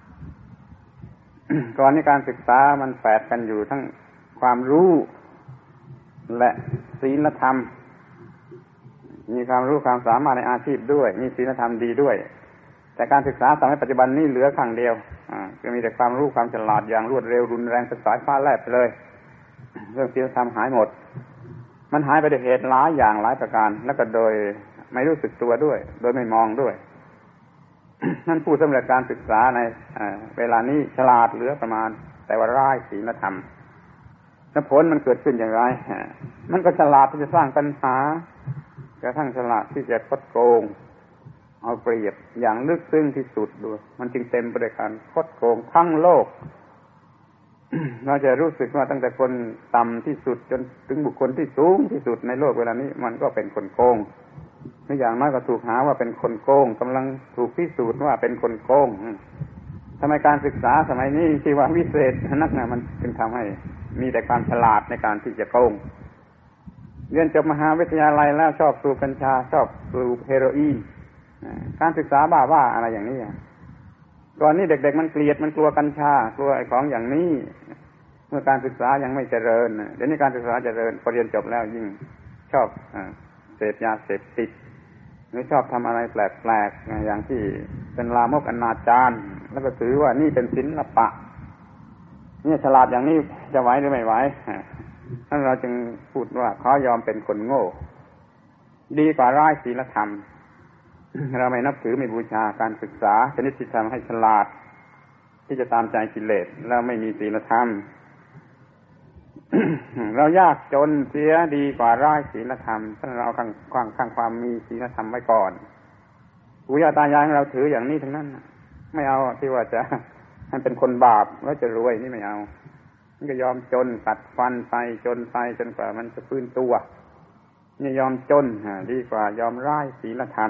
ก่อนนี้การศึกษามันแฝดกันอยู่ทั้งความรู้และศีลธรรมมีความรู้ความสามารถในอาชีพด้วยมีศีลธรรมดีด้วยแต่การศึกษาสมัยปัจจุบันนี้เหลือข้างเดียวจะมีแต่ความรู้ความฉลาดอย่างรวดเร็วรุนแรงเป็นสายฟ้าแลบไปเลยเรื่องศีลธรรมหายหมดมันหายไปด้วยเหตุหลายอย่างหลายประการแล้วก็โดยไม่รู้สึกตัวด้วยโดยไม่มองด้วย นั่นผู้สำเร็จการศึกษาในเวลานี้ฉลาดเหลือประมาณแต่ว่าร้ายศีลธรรมแล้วผลมันเกิดขึ้นอย่างไรมันก็ฉลาดที่จะสร้างปัญหากระทั่งฉลาดที่จะคดโกงเอาเปรียบอย่างลึกซึ้งที่สุดดูมันจึงเต็มไปด้วยการคดโกงทั้งโลก เราจะรู้สึกว่าตั้งแต่คนต่ำที่สุดจนถึงบุคคลที่สูงที่สุดในโลกเวลานี้มันก็เป็นคนโกงไม่อย่างน้อยก็ถูกหาว่าเป็นคนโกงกำลังถูกพิสูจน์ว่าเป็นคนโกงทำไมการศึกษาสมัยนี้ที่ว่าวิเศษนักนะมันจึงทำให้มีแต่ความฉลาดในการที่จะโกงเรียนจบมหาวิทยาลัยแล้วชอบสูบกัญชาชอบสูบเฮโรอีนการศึกษาบ้าๆอะไรอย่างนี้ก่อนนี้เด็กๆมันเกลียดมันกลัวกัญชากลัวไอ้ของอย่างนี้มื่อการศึกษายังไม่เจริญเดี๋ยวนี้การศึกษาเจริญพอเรียนจบแล้วยิ่งชอบเสพยาเสพติดหรือชอบทำอะไรแปลกๆอย่างที่เป็นลามกอนาจารแล้วก็ถือว่านี่เป็นศิลปะนี่ฉลาดอย่างนี้จะไหวหรือไม่ไหวท่านเราจึงพูดว่าเขายอมเป็นคนโง่ดีกว่าไร้ศีลธรรมเราไม่นับถือไม่บูชาการศึกษาชนิดที่ทำให้ฉลาดที่จะตามใจกิเลสแล้วไม่มีศีลธรรม เรายากจนเสียดีกว่าไร้ศีลธรรมท่านเราเอาข้างความมีศีลธรรมไว้ก่อนปู่ย่าตายายเราถืออย่างนี้ทั้งนั้นไม่เอาที่ว่าจะให้เป็นคนบาปแล้วจะรวยนี่ไม่เอามันก็ยอมจนตัดฟันไปจนไปจนกว่ามันจะฟื้นตัวนี่ยอมจนดีกว่ายอมไร้ศีลธรรม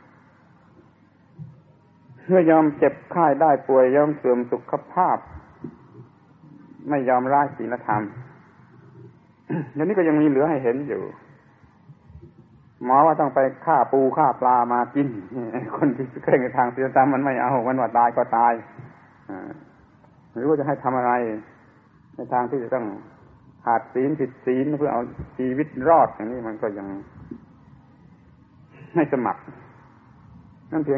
เมื่อยอมเจ็บไข้ได้ป่วยยอมเสื่อมสุขภาพไม่ยอมไร้ศีลธรรมเดี๋ยวนี้ก็ยังมีเหลือให้เห็นอยู่หมอว่าต้องไปฆ่าปูฆ่าปลามากินคนที่เคร่งในทางศีลธรรมมันไม่เอามันว่าตายก็ตายหรือว่าจะให้ทำอะไรในทางที่จะต้องขาดศีลผิดศีลเพื่อเอาชีวิตรอดอย่างนี้มันก็ยังไม่สมัครนั่นเพียง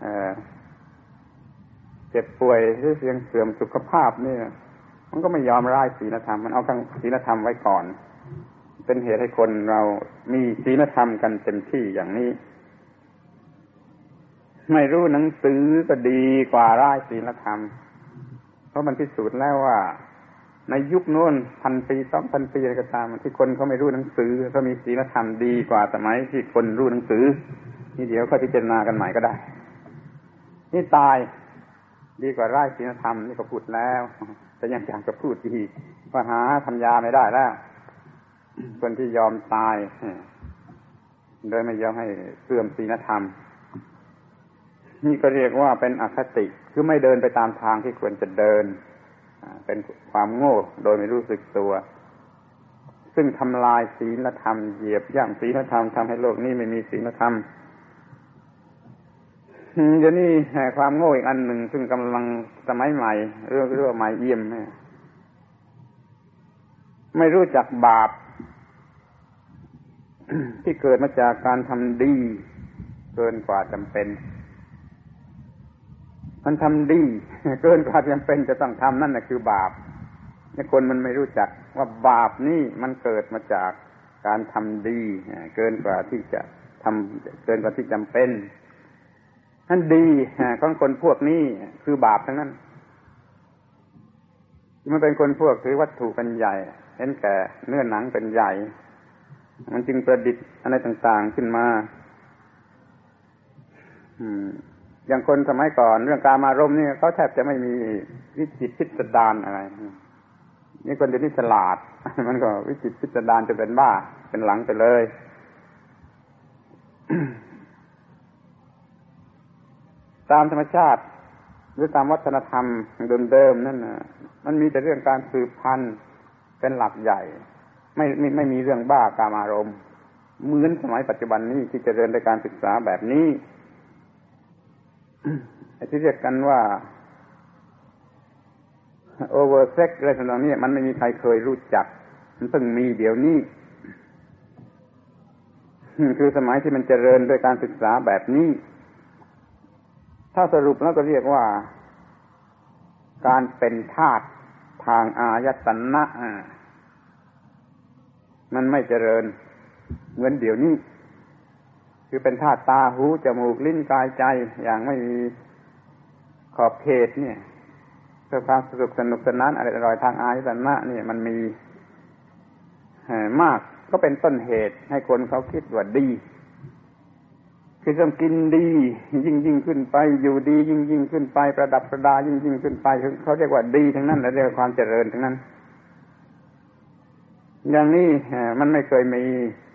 เจ็บป่วยหรือเพียงเสื่อมสุขภาพนี่มันก็ไม่ยอมไร้ศีลธรรมมันเอาทั้งศีลธรรมไว้ก่อนเป็นเหตุให้คนเรามีศีลธรรมกันเต็มที่อย่างนี้ไม่รู้หนังสือก็ดีกว่าไร้ศีลธรรมเพราะมันพิสูจน์แล้วว่าในยุคโน้น1,000 ปี 2,000 ปีอะไรก็ตามที่คนเขาไม่รู้หนังสือเขามีศีลธรรมดีกว่าสมัยที่คนรู้หนังสือนี่เดี๋ยวค่อยพิจารณากันใหม่ก็ได้นี่ตายดีกว่าไร้ศีลธรรมนี่ก็พูดแล้วแต่ยังอยากจะพูดอีกว่าหาทำยาไม่ได้แล้วคนที่ยอมตายโดยไม่ยอมให้เสื่อมศีลธรรมนี่ก็เรียกว่าเป็นอคติคือไม่เดินไปตามทางที่ควรจะเดินเป็นความโง่โดยไม่รู้สึกตัวซึ่งทำลายศีลธรรมเหยียบย่ำศีลธรรมทำให้โลกนี้ไม่มีศีลธรรมเดี๋ยวนี้ความโง่อีกอันหนึ่งซึ่งกำลังสมัยใหม่เรื่องใหม่เยี่ยมไม่รู้จักบาปที่เกิดมาจากการทำดีเกินกว่าจำเป็นมันทำดีเกินกว่าจำเป็นจะต้องทำนั่นแหละคือบาปนี่คนมันไม่รู้จักว่าบาปนี่มันเกิดมาจากการทำดีเกินกว่าที่จะทำเกินกว่าที่จำเป็นนั่นดีของคนพวกนี้คือบาปทั้งนั้นมันเป็นคนพวกถือวัตถุเป็นใหญ่เห็นแก่เนื้อหนังเป็นใหญ่มันจึงประดิษฐ์อะไรต่างๆขึ้นมาอย่างคนสมัยก่อนเรื่องกามารมณ์นี่เขาแทบจะไม่มีวิจิตรพิสดารอะไรนี่คนเดี๋ยวนี้ฉลาดมันก็วิจิตรพิสดารจะเป็นบ้าเป็นหลังไปเลยตามธรรมชาติหรือตามวัฒนธรรมเดิมๆนั่นน่ะมันมีแต่เรื่องการสืบพันธุ์เป็นหลักใหญ่ไม่มีเรื่องบ้ากามารมณ์เหมือนสมัยปัจจุบันนี้ที่เจริญในการศึกษาแบบนี้ที่เรียกกันว่าโอเวอร์เซ็กอะไรต่างๆนี้มันไม่มีใครเคยรู้จักมันเพิ่งมีเดี๋ยวนี้คือสมัยที่มันเจริญด้วยการศึกษาแบบนี้ถ้าสรุปแล้วก็เรียกว่าการเป็นทาสทางอายตนะมันไม่เจริญเหมือนเดี๋ยวนี้คือเป็นธาตุตาหูจมูกลิ้นกายใจอย่างไม่มีขอบเขตเนี่ยเพื่อความสนุกสนานอร่อยทางอายตนะนี่มันมีมากก็เป็นต้นเหตุให้คนเขาคิดว่าดีคือต้องกินดียิ่งขึ้นไปอยู่ดียิ่งขึ้นไปประดับประดายิ่งขึ้นไปเขาเรียกว่าดีทั้งนั้นและเรียกว่าความเจริญทั้งนั้นอย่างนี้มันไม่เคยมี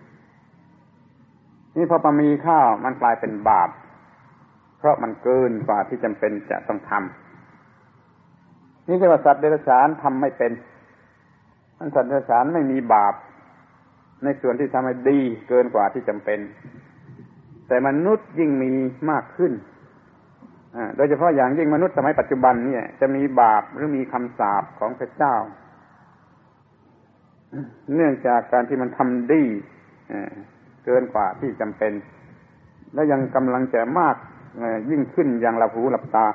นี่พอมามีข้าวมันกลายเป็นบาปเพราะมันเกินกว่าที่จำเป็นจะต้องทำนี่คือว่าสัตว์เดรัจฉานทำไม่เป็นสัตว์เดรัจฉานไม่มีบาปในส่วนที่ทำให้ดีเกินกว่าที่จำเป็นแต่มนุษย์ยิ่งมีมากขึ้นโดยเฉพาะอย่างยิ่งมนุษย์สมัยปัจจุบันเนี่ยจะมีบาปหรือมีคำสาปของพระเจ้าเนื่องจากการที่มันทำดีเกินกว่าที่จำเป็นและยังกำลังจะมากยิ่งขึ้นอย่างหลับหูหลับตา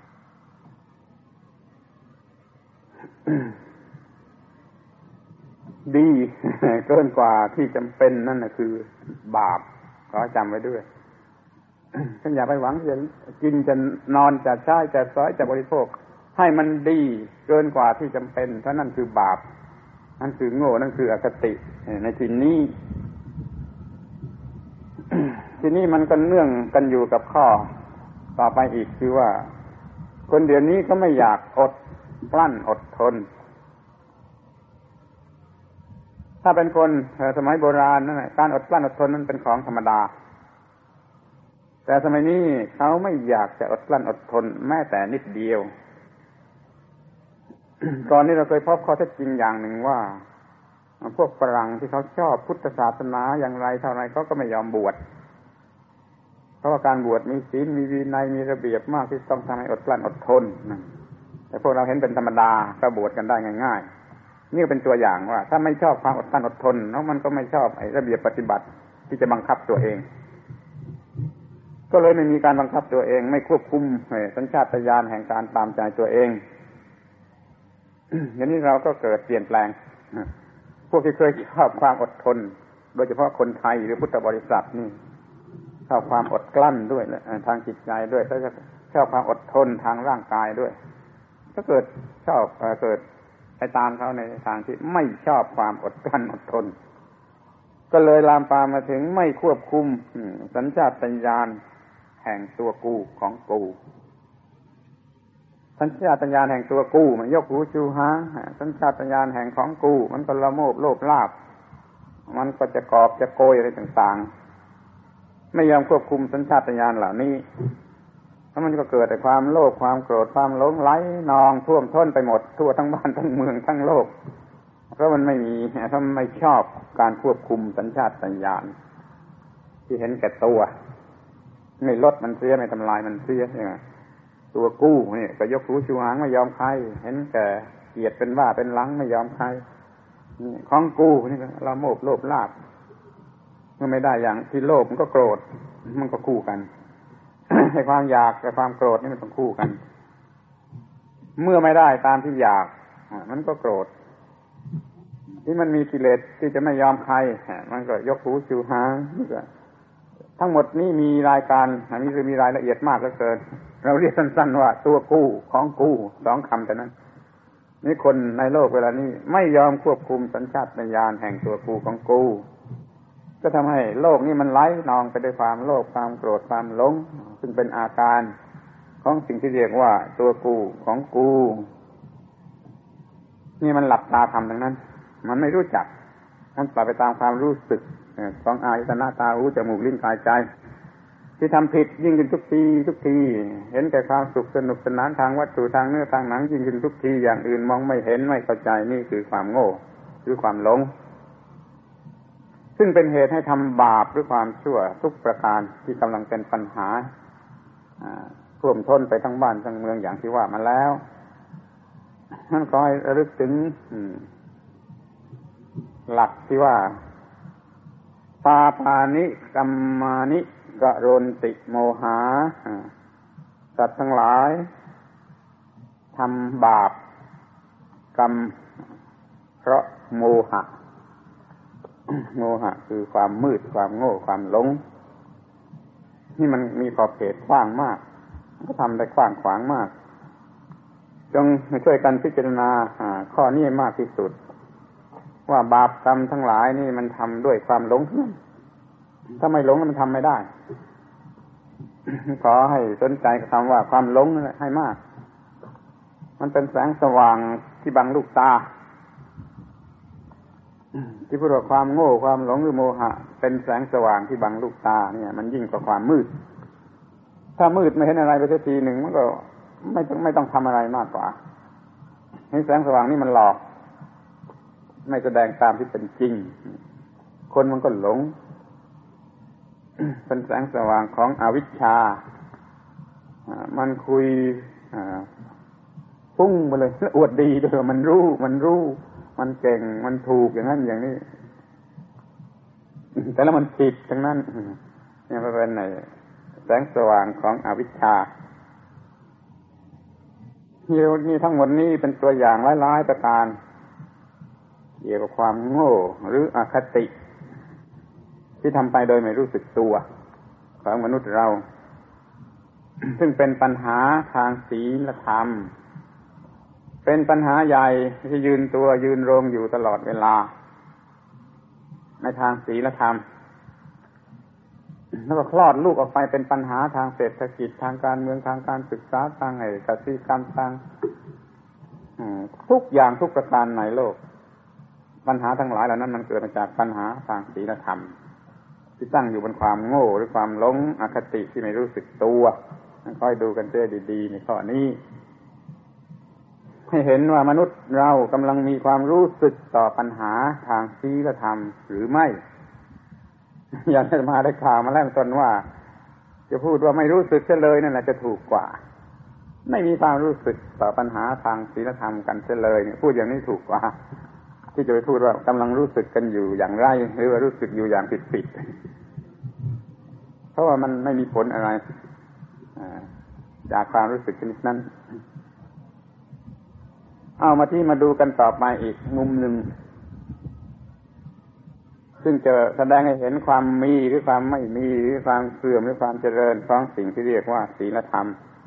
ดีเกินกว่าที่จำเป็นนั่นน่ะคือบาปขอจำไว้ด้วย ท่านอย่าไปหวังจะกินจะนอนจะใช้จะสอยจะบริโภคให้มันดีเกินกว่าที่จำเป็นเพราะนั่นคือบาปนั่นคือโง่นั่นคืออคติในที่นี้ ที่นี้มันก็เนื่องกันอยู่กับข้อต่อไปอีกคือว่าคนเดี๋ยวนี้ก็ไม่อยากอดกลั้นอดทนถ้าเป็นคนสมัยโบราณนั่นแหละการอดกลั้นอดทนนั้นเป็นของธรรมดาแต่สมัยนี้เขาไม่อยากจะอดกลั้นอดทนแม้แต่นิดเดียว ก่อนนี้เราเคยพบข้อเท็จจริงอย่างหนึ่งว่าพวกฝรั่งที่เขาชอบพุทธศาสนาอย่างไรเท่าไรเขาก็ไม่ยอมบวชเพราะว่าการบวชมีศีลมีวินัยมีระเบียบมากที่ต้องทำให้อดกลั้นอดทนแต่พวกเราเห็นเป็นธรรมดาก็บวชกันได้ง่ายๆนี่เป็นตัวอย่างว่าถ้าไม่ชอบความอดกลั้นอดทนแล้วมันก็ไม่ชอบไอ้ระเบียบปฏิบัติที่จะบังคับตัวเองก็เลยไม่มีการบังคับตัวเองไม่ควบคุมสัญชาตญาณแห่งการตามใจตัวเอง อย่างนี้เราก็เกิดเปลี่ยนแปลงพวกที่เคยชอบความอดทนโดยเฉพาะคนไทยหรือพุทธบริษัทนี่ชอบความอดกลั้นด้วยทางจิตใจด้วยแล้วก็ชอบความอดทนทางร่างกายด้วยก็เกิดชอบเกิดไปตามเขาในทางที่ไม่ชอบความอดกลั้นอดทนก็เลยลามปามมาถึงไม่ควบคุมสัญชาตญาณแห่งตัวกูของกูสัญชาตญาณแห่งตัวกูมันยกหูชูหางสัญชาตญาณแห่งของกูมันก็ละโมบโลภลาภมันก็จะกอบจะโกยอะไรต่างๆไม่ยอมควบคุมสัญชาตญาณเหล่านี้แล้วมันก็เกิดแต่ความโลภความโกรธความหลงไหลนองท่วมท้นไปหมดทั่วทั้งบ้านทั้งเมืองทั้งโลกเพราะมันไม่มีถ้าไม่ชอบการควบคุมสัญชาตญาณที่เห็นแก่ตัวไม่ลดมันเสียไม่ทำลายมันเสียเนี่ยตัวกู้นี่ก็ยกหูชูหางไม่ยอมใครเห็นแก่เกียรติเป็นว่าเป็นหลังไม่ยอมใครนี่ของกู้นี่เราโมบโลภลาภเมื่อไม่ได้อย่างที่โลภมันก็โกรธมันก็คู่กัน ให้ความอยากกับความโกรธนี่มันต้องคู่กันเมื่อไม่ได้ตามที่อยากมันก็โกรธที่มันมีกิเลสที่จะไม่ยอมใครมันก็ยกหูชูหางนี่ก็ทั้งหมดนี้มีรายการมีคือมีรายละเอียดมากเหลือเกินเราเรียกสั้นๆว่าตัวกู้ของกู้สองคำแต่นั้นนี่คนในโลกเวลานี้ไม่ยอมควบคุมสัญชาตญาณแห่งตัวกู้ของกู้ก็ทำให้โลกนี้มันไหลนองไปด้วยความโลภความโกรธความหลงซึ่งเป็นอาการของสิ่งที่เรียกว่าตัวกู้ของกู้นี่มันหลับตาทำทั้งนั้นมันไม่รู้จักมันปล่อยไปตามความรู้สึกของอายตนะตาหูจมูกลิ้นกายใจที่ทำผิดยิ่งขึ้นทุกทีเห็นแต่ความสุขสนุกสนานทางวัตถุทางเนื้อทางหนังยิ่งขึ้นทุกทีอย่างอื่นมองไม่เห็นไม่เข้าใจนี่คือความโง่หรือความหลงซึ่งเป็นเหตุให้ทำบาปหรือความชั่วทุกประการที่กำลังเป็นปัญหาท่วมท้นไปทั้งบ้านทั้งเมืองอย่างที่ว่ามาแล้วนั่นก็ให้ระลึกถึงหลักที่ว่าปาปานิกัมมานิกโรนติโมหาสัตว์ทั้งหลายทำบาปกรรมเพราะโมหะโมหะคือความมืดความโง่ความหลงนี่มันมีขอบเขตกว้างมากก็ทำได้กว้างขวางมากจงช่วยกันพิจารณาข้อนี้มากที่สุดว่าบาปกรรมทั้งหลายนี่มันทำด้วยความหลงถ้าไม่หลงมันทำไม่ได้ ขอให้สนใจกับคำว่าความหลงให้มากมันเป็นแสงสว่างที่บังลูกตาที่พูดว่าความโง่ความหลงหรือโมหะเป็นแสงสว่างที่บังลูกตาเนี่ยมันยิ่งกว่าความมืดถ้ามืดไม่เห็นอะไรไปสักทีหนึ่งมันก็ไม่ต้องทำอะไรมากกว่าให้แสงสว่างนี่มันหลอกไม่แสดงตามที่เป็นจริงคนมันก็หลงเป็นแสงสว่างของอวิชชามันคุยพุ่งไปเลยอวดดีด้วยมันรู้มันเก่งมันถูกอย่างนั้นอย่างนี้แต่แล้วมันผิดทั้งนั้นนี่ก็เป็นแสงสว่างของอวิชชานี่ทั้งหมดนี้เป็นตัวอย่างหลายๆประการเกี่ยวกับความโง่หรืออคติที่ทำไปโดยไม่รู้สึกตัวของมนุษย์เรา ซึ่งเป็นปัญหาทางศีลธรรมเป็นปัญหาใหญ่ที่ยืนโรงอยู่ตลอดเวลาในทางศีลธรรมแล้วก็คลอดลูกออกไปเป็นปัญหาทางเศรษฐกิจทางการเมืองทางการศึกษาทางกสิกรรมทางทุกอย่างทุกประการในโลกปัญหาทั้งหลายเหล่านั้นมันเกิดมาจากปัญหาทางศีลธรรมที่ตั้งอยู่บนความโง่หรือความหลงอคติที่ไม่รู้สึกตัวค่อยดูกันเสียดีๆในข้อนี้ให้เห็นว่ามนุษย์เรากำลังมีความรู้สึกต่อปัญหาทางศีลธรรมหรือไม่อย่างที่มาได้ข่าวมาแล้วตอนว่าจะพูดว่าไม่รู้สึกเสียเลยนั่นแหละจะถูกกว่าไม่มีความรู้สึกต่อปัญหาทางศีลธรรมกันเสียเลยพูดอย่างนี้ถูกกว่าที่จะไปพูดว่ากำลังรู้สึกกันอยู่อย่างไรหรือว่ารู้สึกอยู่อย่างผิดๆเพราะว่ามันไม่มีผลอะไรจากความรู้สึกชนิดนั้นเอามาดูกันต่อไปอีกมุมหนึ่งซึ่งจะแสดงให้เห็นความมีหรือความไม่มีหรือความเสื่อมหรือความเจริญของสิ่งที่เรียกว่าศีลธรรม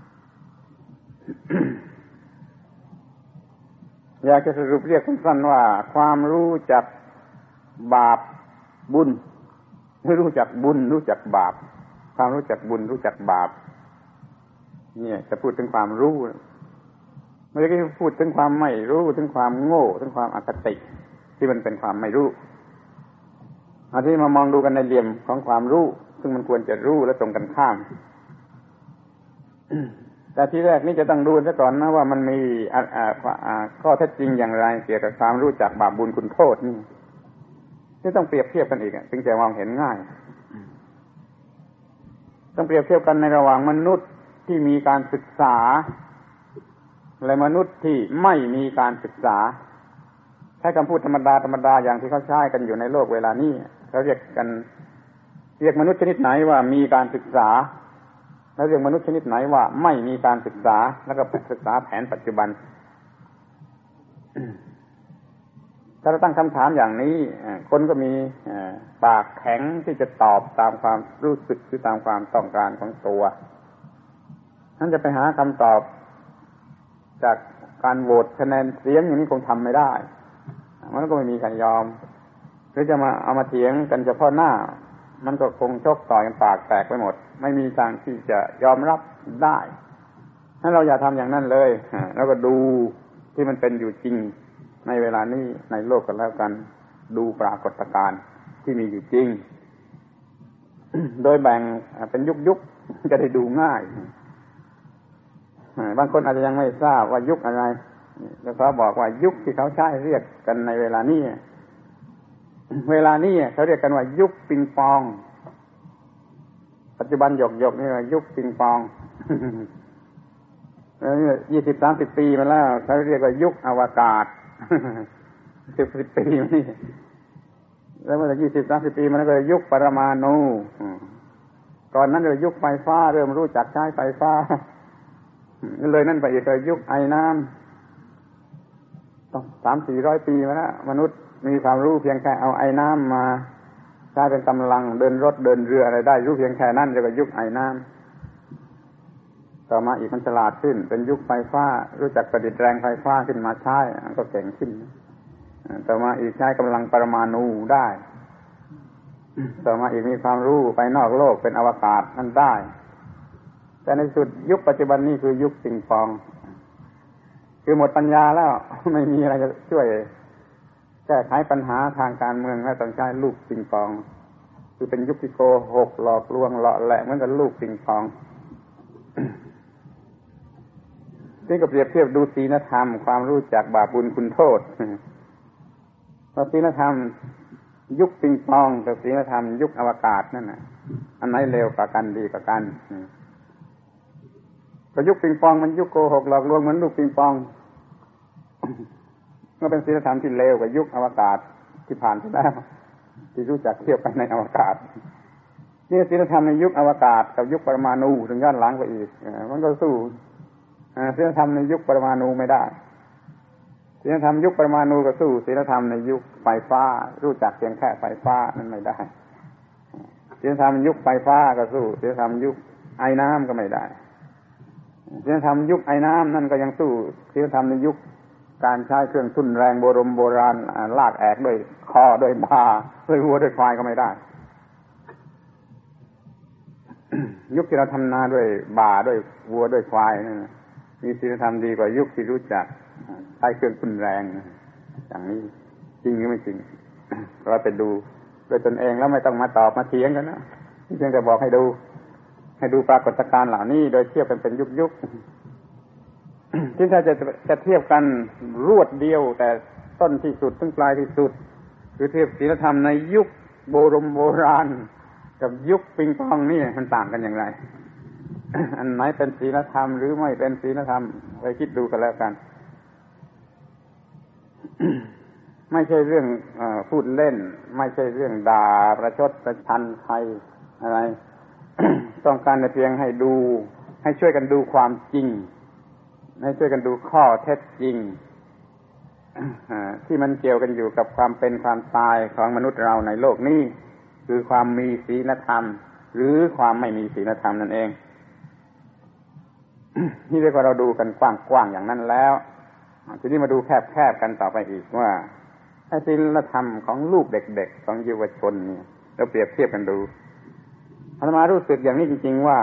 อยากจะสรุปเรียกสั้นๆว่าความรู้จักบาปบุญไม่รู้จักบุญรู้จักบาปความรู้จักบุญรู้จักบาปเนี่ยจะพูดถึงความรู้ไม่ได้พูดถึงความไม่รู้ถึงความโง่ถึงความอคติที่มันเป็นความไม่รู้เอาที่มามองดูกันในเหลี่ยมของความรู้ซึ่งมันควรจะรู้และตรงกันข้าม แต่ที่แรกนี่จะต้องดูซะก่อนนะว่ามันมีข้อเท็จจริงอย่างไรเกี่ยวกับความรู้จักบาปบุญคุณโทษนี่ต้องเปรียบเทียบกันอีกถึงจะมองเห็นง่ายต้องเปรียบเทียบกันในระหว่างมนุษย์ที่มีการศึกษาและมนุษย์ที่ไม่มีการศึกษาใช้คำพูดธรรมดาอย่างที่เขาใช้กันอยู่ในโลกเวลานี้เขาเรียกมนุษย์ชนิดไหนว่ามีการศึกษาแล้วเรียกมนุษย์ชนิดไหนว่าไม่มีการศึกษาแล้วก็ศึกษาแผนปัจจุบัน ถ้าเราตั้งคำถามอย่างนี้คนก็มีปากแข็งที่จะตอบตามความรู้สึกหรือตามความต้องการของตัวนั่นจะไปหาคำตอบจากการโหวตคะแนนเสียงอย่างนี้คงทำไม่ได้มันก็ไม่มีใครยอมหรือจะเอามาเถียงกันเฉพาะหน้ามันก็คงชกต่อยกันปากแตกไปหมดไม่มีทางที่จะยอมรับได้ถ้าเราอย่าทำอย่างนั้นเลยแล้วก็ดูที่มันเป็นอยู่จริงในเวลานี้ในโลกกันแล้วกันดูปรากฏการณ์ที่มีอยู่จริง โดยแบ่งเป็นยุคจะได้ดูง่ายบางคนอาจจะยังไม่ทราบว่ายุคอะไรแล้วเขาบอกว่ายุคที่เขาใช้เรียกกันในเวลานี้เขาเรียกกันว่ายุคปิงปองปัจจุบันหยกนี่ยุคปิงปองแล้ว20-30 ปีมาแล้วเขาเรียกว่ายุคอวกาศ10 ปีนี่แล้วเมื่อ20-30 ปีมันก็ยุคปรมาณูก่อนนั้นเลยยุคไฟฟ้าเริ่มรู้จักใช้ไฟฟ้าเลยนั่นไปอีกเลยยุคไอ้น้ำต้อง300-400 ปีมาแล้วมนุษย์มีความรู้เพียงแค่เอาไอ้น้ำมาใช้เป็นกำลังเดินรถเดินเรืออะไรได้รู้เพียงแค่นั้นเรียกว่ายุคไอ้น้ำต่อมาอีกมันฉลาดขึ้นเป็นยุคไฟฟ้ารู้จักประดิษฐ์แรงไฟฟ้าขึ้นมาใช้ก็เก่งขึ้นต่อมาอีกใช้กำลังปรมาณูได้ต่อมาอีกมีความรู้ไปนอกโลกเป็นอวกาศนั่นได้แต่ในสุดยุคปัจจุบันนี้คือยุคปิงปองคือหมดปัญญาแล้วไม่มีอะไรจะช่วยแก้ไขปัญหาทางการเมืองแล้วต้องใช้ลูกปิงปองคือเป็นยุคที่โกหกหลอกลวงเลาะแหละเหมือนกับลูกปิงปองนี่ก็เปรียบเทียบดูศีลธรรมความรู้จักบาปบุญคุณโทษว่าศีลธรรมยุคปิงปองกับศีลธรรมยุคอวกาศนั่นน่ะอันไหนเร็วกว่ากันดีกว่ากันก็ยุคปิงปองมันยุคโกหกหลอกลวงเหมือนลูกปิงปองก็เป็นศีลธรรมที่เลวกว่ายุคอวกาศที่ผ่านไปแล้วที่รู้จักเทียบไปในอวกาศนี่ศีลธรรมในยุคอวกาศกับยุคปรมาณูถึงย้อนหลังไปอีกมันก็สู้ศีลธรรมในยุคปรมาณูไม่ได้ศีลธรรมยุคปรมาณูก็สู้ศีลธรรมในยุคไฟฟ้ารู้จักเพียงแค่ไฟฟ้านั้นไม่ได้ศีลธรรมยุคไฟฟ้าก็สู้ศีลธรรมยุคไอ้น้ำก็ไม่ได้ศีลธรรมยุคไอ้น้ำนั่นก็ยังสู้ศีลธรรมในยุคการใช้เครื่องทุ่นแรงโบราณลากแอกด้วยคอด้วยบาด้วยวัวด้วยควายก็ไม่ได้ยุคที่เราทำนาด้วยบ่าด้วยวัวด้วยควายนั่นมีศีลธรรมดีกว่ายุคที่รู้จักใช้เครื่องทุ่นแรงอย่างนี้จริงหรือไม่จริงเราไปดูด้วยตนเองแล้วไม่ต้องมาตอบมาเถียงกันนะเพียงแต่บอกให้ดูปรากฏการณ์เหล่านี้โดยเทียบกันเป็นยุคที่ถ้าจะเทียบกันรวดเดียวแต่ต้นที่สุดถึงปลายที่สุดคือเทียบศีลธรรมในยุคโบราณกับยุคปิงปองนี่มันต่างกันอย่างไร อันไหนเป็นศีลธรรมหรือไม่เป็นศีลธรรมไปคิดดูกันแล้วกัน ไม่ใช่เรื่องพูดเล่นไม่ใช่เรื่องด่าประชดประชันใครอะไร ต้องการแต่เพียงให้ดูให้ช่วยกันดูความจริงให้ช่วยกันดูข้อเท็จจริงที่มันเกี่ยวกันอยู่กับความเป็นความตายของมนุษย์เราในโลกนี้คือความมีศีลธรรมหรือความไม่มีศีลธรรมนั่นเอง นี่เรียกว่าเราดูกันกว้างๆอย่างนั้นแล้วทีนี้มาดูแคบๆกันต่อไปอีกว่าศีลธรรมของลูกเด็กๆของเยาวชนเนี่ยเราเปรียบเทียบกันดูอาตมารู้สึกอย่างนี้จริงๆว่า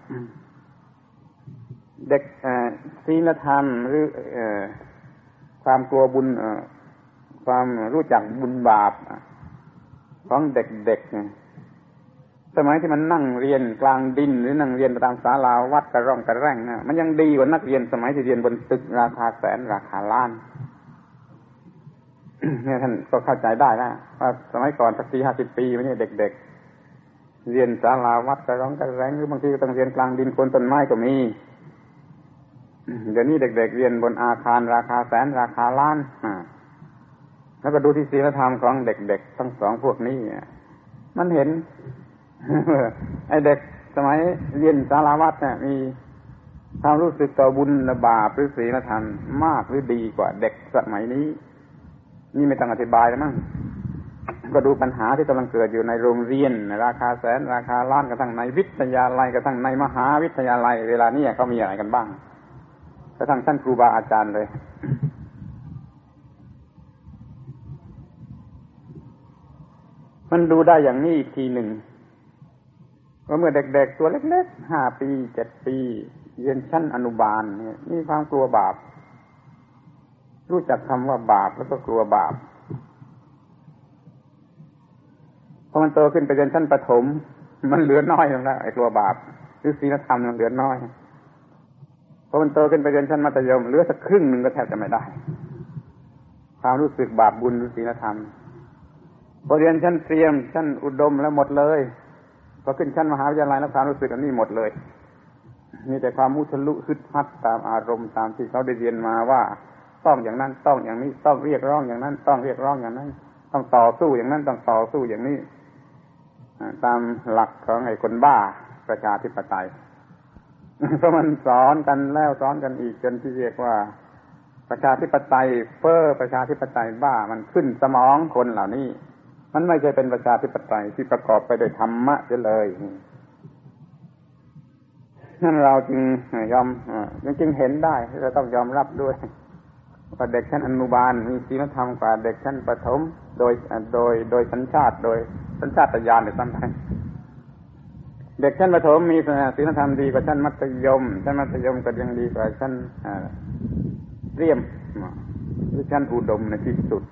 เด็กศีลธรรมหรือความกลัวบุญความรู้จักบุญบาปของเด็กๆสมัยที่มันนั่งเรียนกลางดินหรือนั่งเรียนตามศาลาวัดกระร่องกระแร่งนะมันยังดีกว่านักเรียนสมัยที่เรียนบนตึกราคาแสนราคาล้าน เนี่ยท่านก็เข้าใจได้นะว่าสมัยก่อนสัก40-50 ปีไม่ใช่เด็กๆเรียนศาลาวัดกระร่องกระแร่งหรือบางทีก็ต้องเรียนกลางดินโคนต้นไม้ก็มีเดี๋ยวนี้เด็กๆเรียนบนอาคารราคาแสนราคาล้านแล้วก็ดูที่ศีลธรรมของเด็กๆทั้งสองพวกนี้มันเห็น ไอ้เด็กสมัยเรียนศาลาวัดเนี่ยมีความรู้สึกต่อบุญและบาปหรือศีลธรรมมากหรือดีกว่าเด็กสมัยนี้นี่ไม่ต้องอธิบายแล้วมั้งก็ดูปัญหาที่กำลังเกิดอยู่ในโรงเรียนราคาแสนราคาล้านกระทั่งในวิทยาลัยกระทั่งในมหาวิทยาลัยเวลานี้เขามีอะไรกันบ้างกระทั่งท่านครูบาอาจารย์เลยมันดูได้อย่างนี้อีกทีหนึ่งว่าเมื่อเด็กๆตัวเล็กๆ5 ปี 7 ปีเรียนชั้นอนุบาลเนี่ยมีความกลัวบาปรู้จักคำว่าบาปแล้วก็กลัวบาปพอมันโตขึ้นไปเรียนชั้นประถมมันเหลือน้อยลงแล้วไอ้กลัวบาปหรือศีลธรรมมันเหลือน้อยพอมันโตขึ้นไปเรียนชั้นมัธยมเหลือสักครึ่งนึงก็แทบจะไม่ได้ความรู้สึกบาปบุญหรือศีลธรรมพอเรียนชั้นเตรียมชั้นอุดมแล้วหมดเลยพอขึ้นชั้นมหาวิทยาลัยแล้วความรู้สึกอันนี้หมดเลยมีแต่ความมุทะลุฮึดฮัดตามอารมณ์ตามที่เขาได้เรียนมาว่าต้องอย่างนั้นต้องอย่างนี้ต้องเรียกร้องอย่างนั้นต้องเรียกร้องอย่างนั้นต้องต่อสู้อย่างนั้นต้องต่อสู้อย่างนี้ตามหลักของไอ้คนบ้าประชาธิปไตยเพราะมันสอนกันแล้วสอนกันอีกจนที่เรียกว่าประชาธิปไตยประชาธิปไตยบ้ามันขึ้นสมองคนเหล่านี้มันไม่ใช่เป็นประชาธิปไตยที่ประกอบไปด้วยธรรมะเสียเลยนั่นเราจึงจึงเห็นได้เราต้องยอมรับด้วยว่าเด็กชั้นอนุบาลมีศีลธรรมกว่าเด็กชั้นประถมโดยสัญชาตญาณหรือซ้ำไปเด็กชั้นประถมมีศีลธรรมดีกว่าชั้นมัธยมชั้นมัธยมก็ยังดีกว่าชั้นเตรียมหรือชั้นอุดมในที่สุด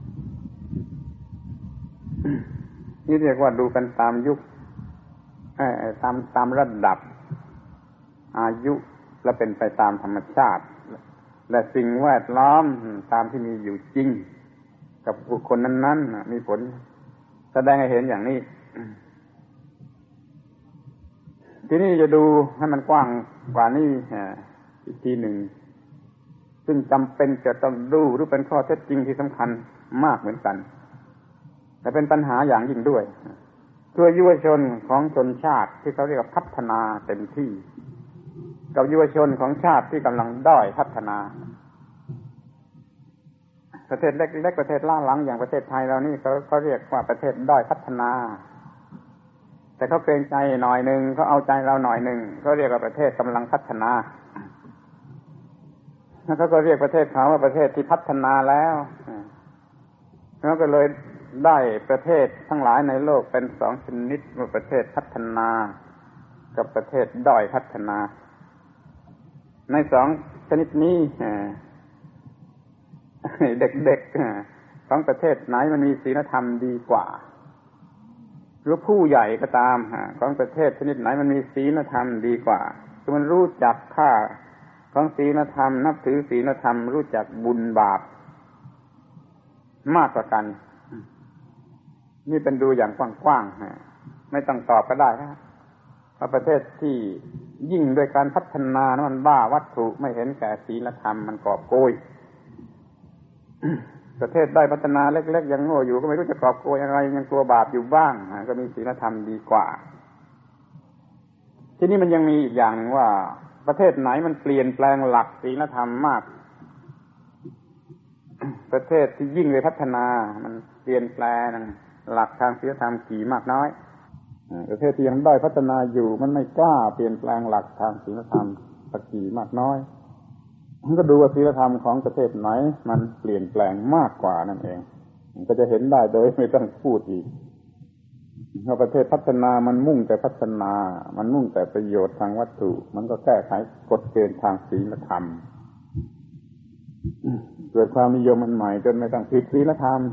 นี่เรียกว่าดูกันตามยุคตามระดับอายุและเป็นไปตามธรรมชาติและสิ่งแวดล้อมตามที่มีอยู่จริงกับบุคคลนั้นๆมีผลแสดงให้เห็นอย่างนี้ทีนี้จะดูให้มันกว้างกว่านี้อีกทีหนึ่งซึ่งจำเป็นจะต้องดูหรือเป็นข้อเท็จจริงที่สำคัญมากเหมือนกันแต่เป็นปัญหาอย่างยิ่งด้วยตัวยุวชนของชนชาติที่เขาเรียกว่าพัฒนาเต็มที่กับยุวชนของชาติที่กำลังด้อยพัฒนาประเทศเล็กๆประเทศล้าหลังอย่างประเทศไทยเรานี่เขาเรียกว่าประเทศด้อยพัฒนาแต่เขาเกรงใจหน่อยนึงเขาเอาใจเราหน่อยนึงเขาเรียกว่าประเทศกำลังพัฒนาแล้วเขาก็เรียกประเทศเขาว่าประเทศที่พัฒนาแล้วเขาก็เลยได้ประเทศทั้งหลายในโลกเป็นสองชนิดว่าประเทศพัฒนากับประเทศด้อยพัฒนาในสองชนิดนี้เด็กๆของประเทศไหนมันมีศีลธรรมดีกว่าหรือผู้ใหญ่ก็ตามของประเทศชนิดไหนมันมีศีลธรรมดีกว่าคือมันรู้จักค่าของศีลธรรมนับถือศีลธรรมรู้จักบุญบาปมากกว่ากันนี่เป็นดูอย่างกว้างๆไม่ต้องตอบก็ได้นะว่าประเทศที่ยิ่งโดยการพัฒนานะมันบ้าวัตถุไม่เห็นแก่ศีลธรรมมันกอบโกย ประเทศได้พัฒนาเล็กๆยังโง่อยู่ก็ไม่รู้จะกอบโกยอะไรยังกลัวบาปอยู่บ้างก็มีศีลธรรมดีกว่าทีนี้มันยังมีอีกอย่างนึงว่าประเทศไหนมันเปลี่ยนแปลงหลักศีลธรรมมากประเทศที่ยิ่งเลยพัฒนามันเปลี่ยนแปลงหลักทางศีลธรรมกี่มากน้อยประเทศที่ยังด้อยพัฒนาอยู่มันไม่กล้าเปลี่ยนแปลงหลักทางศีลธรรมสักกี่มากน้อยมันก็ดูว่าศีลธรรมของประเทศไหนมันเปลี่ยนแปลงมากกว่านั่นเองมันก็จะเห็นได้โดยไม่ต้องพูดอีกเพราะประเทศพัฒนามันมุ่งแต่พัฒนามันมุ่งแต่ประโยชน์ทางวัตถุมันก็แก้ไขกฎเกณฑ์ทางศีลธรรมเกิดความนิยมมันใหม่จนไม่ต้องผิดศีลธรรม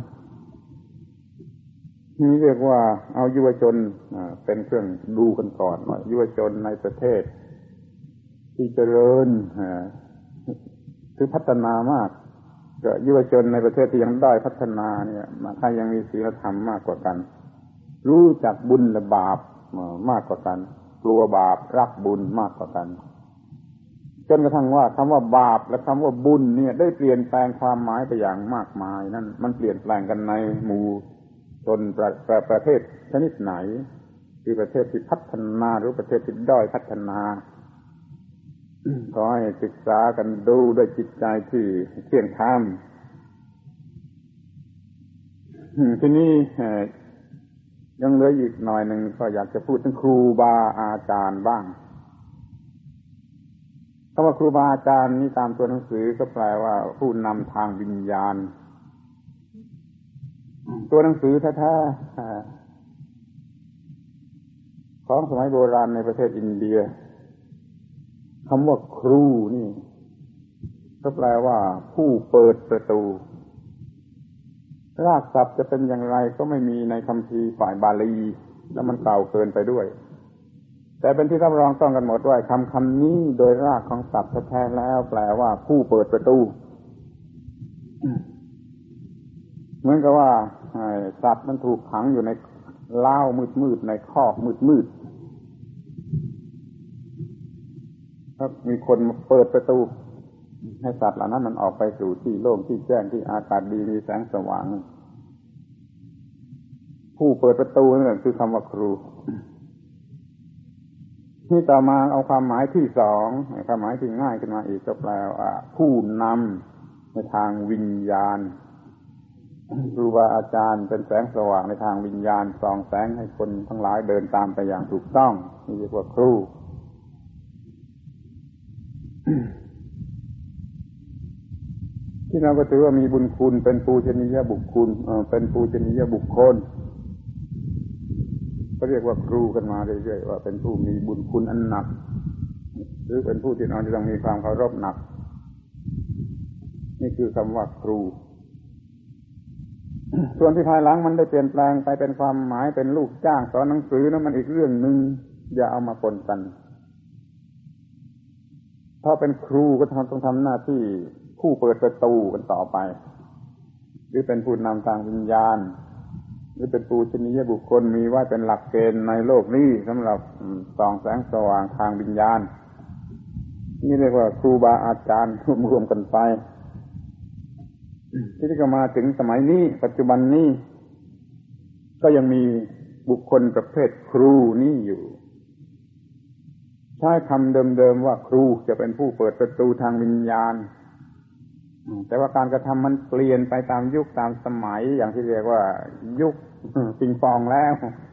นี่เรียกว่าเอายุวชนเป็นเครื่องดูกันก่อนว่ายุวชนในประเทศที่เจริญคือพัฒนามากกับยุวชนในประเทศที่ยังด้อยพัฒนาเนี่ยใครยังมีศีลธรรมมากกว่ากันรู้จักบุญและบาปมากกว่ากันกลัวบาปรักบุญมากกว่ากันจนกระทั่งว่าคำว่าบาปและคำว่าบุญเนี่ยได้เปลี่ยนแปลงความหมายไปอย่างมากมายนั่นมันเปลี่ยนแปลงกันในหมู่ชนประเทศชนิดไหนคือประเทศที่พัฒนาหรือประเทศที่ด้อยพัฒนาขอให้ศึกษากันดูด้วยจิตใจที่เที่ยงธรรมทีนี้ยังเหลืออีกหน่อยหนึ่งก็อยากจะพูดถึงครูบาอาจารย์บ้างคำว่าครูบาอาจารย์นี่ตามตัวหนังสือก็แปลว่าผู้นำทางวิญญาณตัวหนังสือแท้ๆของสมัยโบราณในประเทศอินเดียคำว่าครูนี่ก็แปลว่าผู้เปิดประตูรากศัพท์จะเป็นอย่างไรก็ไม่มีในคัมภีร์ฝ่ายบาลีแล้วมันเก่าเกินไปด้วยแต่เป็นที่รับรองต้องกันหมดว่าคำนี้โดยรากของศัพท์แท้ๆแล้วแปลว่าผู้เปิดประตูเหมือนกับว่าสัตว์มันถูกขังอยู่ในเล้ามืดๆในคอกมืดๆครับมีคนมาเปิดประตูให้สัตว์เหล่านั้นมันออกไปสู่ที่โล่งที่แจ้งที่อากาศดีมีแสงสว่างผู้เปิดประตูนั่นคือคำว่าครูที่ต่อมาเอาความหมายที่สองความหมายที่ง่ายขึ้นมาอีกก็แปลว่าผู้นำในทางวิญญาณครูบาอาจารย์เป็นแสงสว่างในทางวิญญาณส่องแสงให้คนทั้งหลายเดินตามไปอย่างถูกต้องนี่เรียกว่าครูที่เราก็ถือว่ามีบุญคุณเป็นปูชนียบุคคลเป็นปูชนียบุคคลก็เรียกว่าครูกันมาเรื่อยๆว่าเป็นผู้มีบุญคุณอันหนักหรือเป็นผู้ที่เราจะต้องมีความเคารพหนักนี่คือคำว่าครูส่วนที่ภายหลังมันได้เปลี่ยนแปลงไปเป็นความหมายเป็นลูกจ้างสอนหนังสือนั้นมันอีกเรื่องนึงอย่าเอามาปนกันถ้าเป็นครูก็ต้องทำหน้าที่ผู้เปิดประตูกันต่อไปหรือเป็นผู้นำทางวิญญาณหรือเป็นปูชนียบุคคลมีไว้เป็นหลักเกณฑ์ในโลกนี้สำหรับส่องแสงสว่างทางวิญญาณนี่เรียกว่าครูบาอาจารย์รวมกันไปที่ก็มาถึงสมัยนี้ปัจจุบันนี้ก็ยังมีบุคคลประเภทครูนี้อยู่ใช้คำเดิมๆว่าครูจะเป็นผู้เปิดประตูทางวิญญาณแต่ว่าการกระทำมันเปลี่ยนไปตามยุคตามสมัยอย่างที่เรียกว่ายุคปิงปองแล้ว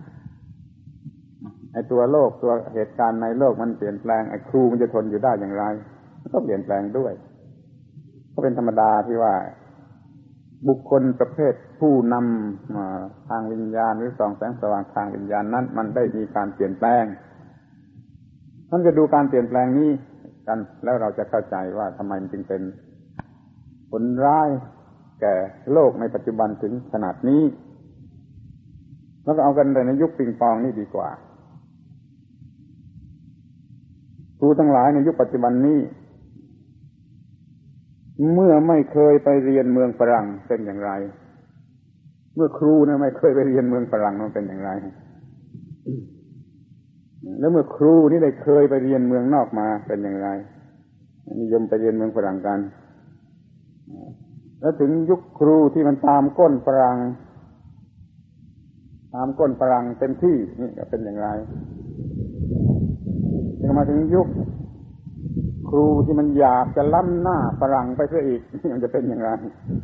ไอ้ตัวโลกตัวเหตุการณ์ในโลกมันเปลี่ยนแปลงไอ้ครูมันจะทนอยู่ได้อย่างไรมันก็เปลี่ยนแปลงด้วยก็เป็นธรรมดาที่ว่าบุคคลประเภทผู้นำทางวิญญาณหรือส่องแสงสว่างทางวิญญาณนั้นมันได้มีการเปลี่ยนแปลงท่านจะดูการเปลี่ยนแปลงนี้กันแล้วเราจะเข้าใจว่าทำไมมันจึงเป็นผลร้ายแก่โลกในปัจจุบันถึงขนาดนี้แล้วก็เอากันในยุคปิงปองนี่ดีกว่าครูทั้งหลายในยุคปัจจุบันนี้เมื่อไม่เคยไปเรียนเมืองฝรั่งเป็นอย่างไรเมื่อครูเนี่ยไม่เคยไปเรียนเมืองฝรั่งมันเป็นอย่างไรแล้วเมื่อครูนี่ได้เคยไปเรียนเมืองนอกมาเป็นอย่างไรนิยมไปเรียนเมืองฝรั่งกันแล้วถึงยุคครูที่มันตามก้นฝรั่งเต็มที่นี่ก็เป็นอย่างไรยังมาถึงยุคครูที่มันอยากจะล้ำหน้าฝรั่งไปซะอีกมันจะเป็นอย่างไร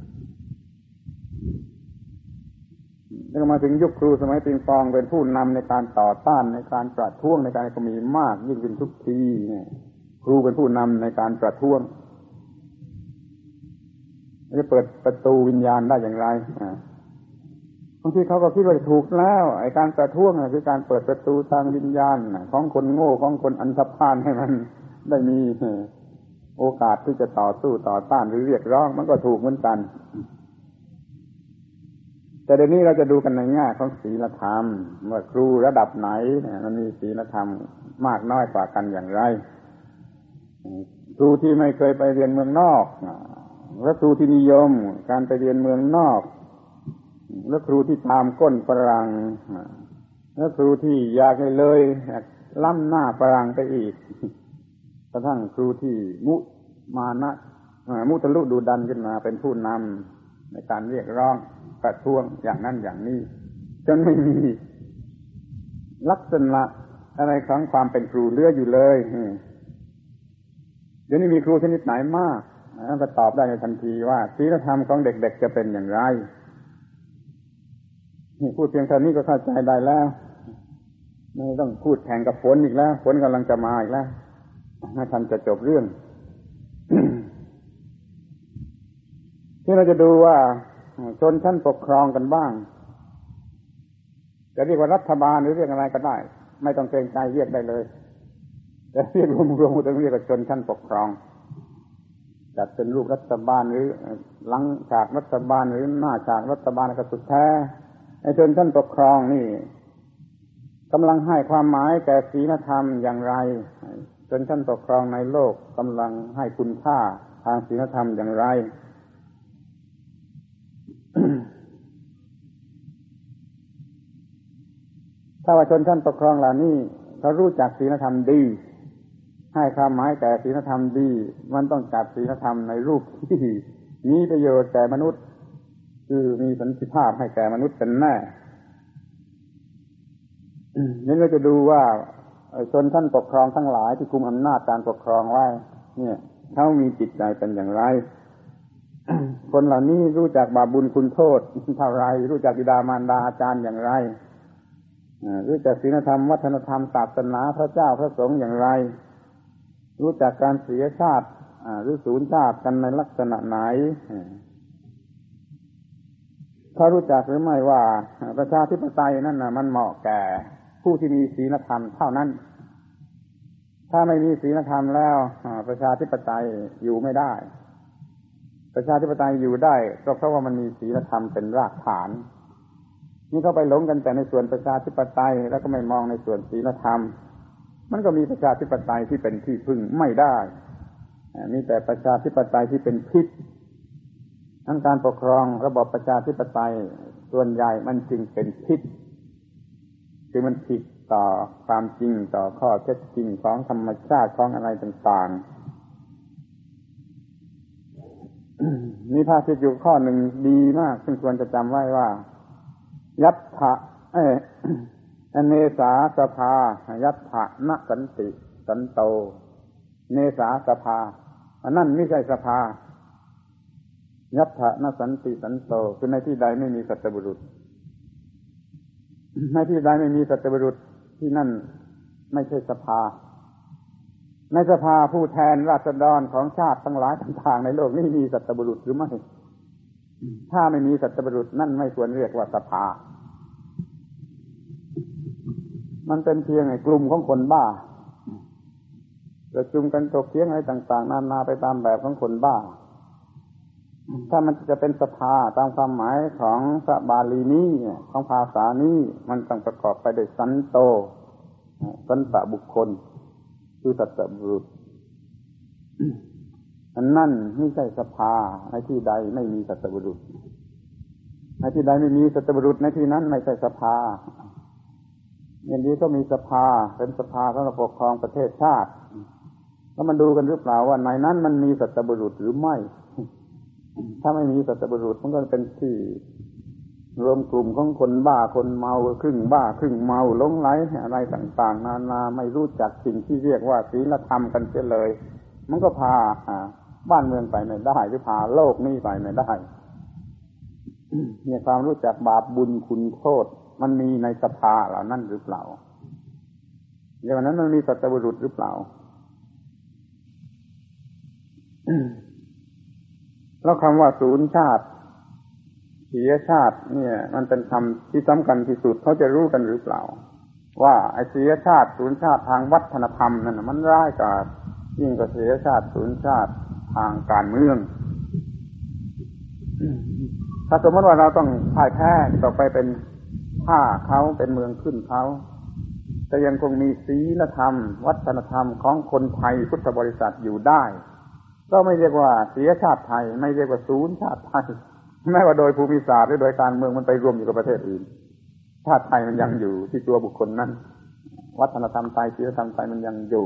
แล้วมาถึงยุคครูสมัยปิงปองเป็นผู้นำในการต่อต้านในการประท้วงในการก็มีมากยิ่งขึ้นทุกทีครูเป็นผู้นำในการประท้วงจะเปิดประตูวิญญาณได้อย่างไรบางทีเขาก็คิดว่าถูกแล้วไอ้การประท้วงคือการเปิดประตูทางวิญญาณของคนโง่ของคนอันธพาลให้มันได้มีโอกาสที่จะต่อสู้ต่อต้านหรือเรียกร้องมันก็ถูกเหมือนกันแต่เดี๋ยวนี้เราจะดูกันในแง่ของศีลธรรมว่าครูระดับไหนมันมีศีลธรรมมากน้อยกว่ากันอย่างไรครูที่ไม่เคยไปเรียนเมืองนอกและครูที่นิยมการไปเรียนเมืองนอกและครูที่ตามก้นฝรั่งและครูที่อยากให้เลยล้ำหน้าฝรั่งไปอีกกระทั่งครูที่มุทะลุดูดันขึ้นมาเป็นผู้นำในการเรียกร้องประท้วงอย่างนั้นอย่างนี้จนไม่มีลักษณะอะไรของความเป็นครูเหลืออยู่เลยเดี๋ยวนี้มีครูชนิดไหนมากก็ตอบได้ในทันทีว่าศีลธรรมของเด็กๆจะเป็นอย่างไรนี่พูดเพียงเท่านี้ก็เข้าใจได้แล้วไม่ต้องพูดแข่งกับฝนอีกแล้วฝนกำลังจะมาอีกแล้วไม่ทันจะจบเรื่อง ที่เราจะดูว่าชนชั้นปกครองกันบ้างจะเรียกว่ารัฐบาลหรือเรียกอะไรก็ได้ไม่ต้องเกรงใจเรียกได้เลยแต่เรียกรวมๆต้องเรียกว่าชนชั้นปกครองจัดเป็นรูปรัฐบาลหรือหลังฉากรัฐบาลหรือหน้าฉากรัฐบาลก็สุดแท้ไอ้ชนชั้นปกครองนี่กำลังให้ความหมายแก่ศีลธรรมอย่างไรชนชั้นปกครองในโลกกำลังให้คุณค่าทางศีลธรรมอย่างไร ถ้าว่าชนชั้นปกครองเหล่านี้เขารู้จักศีลธรรมดีให้ความหมายแก่ศีลธรรมดีมันต้องจัดศีลธรรมในรูปที่มีประโยชน์แก่มนุษย์คือมีสันติภาพให้แก่มนุษย์เป็นแน่นี่เราจะดูว่าชนชั้นปกครองทั้งหลายที่คุมอำนาจการปกครองไว้เนี่ยเขามีจิตใจเป็นอย่างไร คนเหล่านี้รู้จักบาปบุญคุณโทษเท่าไรรู้จักบิดามารดาอาจารย์อย่างไรรู้จักศีลธรรมวัฒนธรรมศาสนาพระเจ้าพระสงฆ์อย่างไรรู้จักการเสียชาติหรือสูญชาติกันในลักษณะไหนถ้ารู้จักหรือไม่ว่าประชาธิปไตยนั่นน่ะมันเหมาะแก่ผู้ที่มีศีลธรรมเท่านั้นถ้าไม่มีศีลธรรมแล้วประชาธิปไตยอยู่ไม่ได้ประชาธิปไตยอยู่ได้ก็เพราะว่ามันมีศีลธรรมเป็นรากฐานนี่เขาไปหลงกันแต่ในส่วนประชาธิปไตยแล้วก็ไม่มองในส่วนศีลธรรมมันก็มีประชาธิปไตยที่เป็นที่พึ่งไม่ได้มีแต่ประชาธิปไตยที่เป็นพิษทั้งการปกครองระบบประชาธิปไตยส่วนใหญ่มันจึงเป็นพิษคือมันผิดต่อความจริงต่อข้อเท็จจริงของธรรมชาติของอะไรต่างมีภาษิตอยู่ข้อหนึ่งดีมากซึ่งควรจะจำไว้ว่ายัตถะเนสาสภายัตถะนสันติสันโตเนสาสภาอันนั้นไม่ใช่สภายัตถะนสันติสันโตคือในที่ใดไม่มีสัตบุรุษในที่ใดไม่มีสัตบุรุษที่นั่นไม่ใช่สภาในสภาผู้แทนราษฎรของชาติทั้งหลายต่างๆในโลกนี้มีสัตบุรุษหรือไม่ถ้าไม่มีสัตบุรุษนั่นไม่ควรเรียกว่าสภามันเป็นเพียงไอ้กลุ่มของคนบ้าประชุมกันถกเถียงอะไรต่างๆนานาไปตามแบบของคนบ้าถ้ามันจะเป็นสภาตามความหมายของพระบาลีนี้ของภาษานี้มันต้องประกอบไปด้วยสันโตสันตบุคคลคือสัตบุรุษอันนั่นไม่ใช่สภาในที่ใดไม่มีสัตบุรุษในที่ใดไม่มีสัตบุรุษในที่นั้นไม่ใช่สภาอย่างนี้ก็มีสภาเป็นสภาสำหรับปกครองประเทศชาติแล้วมันดูกันหรือเปล่าว่าในนั้นมันมีสัตบุรุษหรือไม่ถ้าไม่มีสัตบุรุษมันก็เป็นที่รวมกลุ่มของคนบ้าคนเมาครึ่งบ้าครึ่งเมาหลงไหลอะไรต่างๆนานาไม่รู้จักสิ่งที่เรียกว่าศีลธรรมกันเสียเลยมันก็พาบ้านเมืองไปไม่ได้หรือพาโลกนี้ไปไม่ได้เนี่ยความรู้จักบาปบุญคุณโทษมันมีในสภาเหล่านั้นหรือเปล่าอย่างนั้นมันมีสัตบุรุษหรือเปล่าแล้วคำว่าศูนย์ชาติเสียชาติเนี่ยมันเป็นคำที่สำคัญที่สุดเขาจะรู้กันหรือเปล่าว่าไอ้เสียชาติศูนย์ชาติทางวัฒนธรรมนั่นมันร้ายกาจยิ่งกว่าเสียชาติศูนย์ชาติทางการเมืองถ้าสมมติว่าเราต้องพ่ายแพ้ต่อไปเป็นท่าเขาเป็นเมืองขึ้นเขาแต่ยังคงมีศีลธรรมวัฒนธรรมของคนไทยพุทธบริษัทอยู่ได้ก็ไม่เรียกว่าเสียชาติไทยไม่เรียกว่าศูนย์ชาติไทยแม้ว่าโดยภูมิศาสตร์หรือโดยการเมืองมันไปรวมอยู่กับประเทศอื่นชาติไทยมันยังอยู่ที่ตัวบุคคลนั้นวัฒนธรรมไทยศีลธรรมไทยมันยังอยู่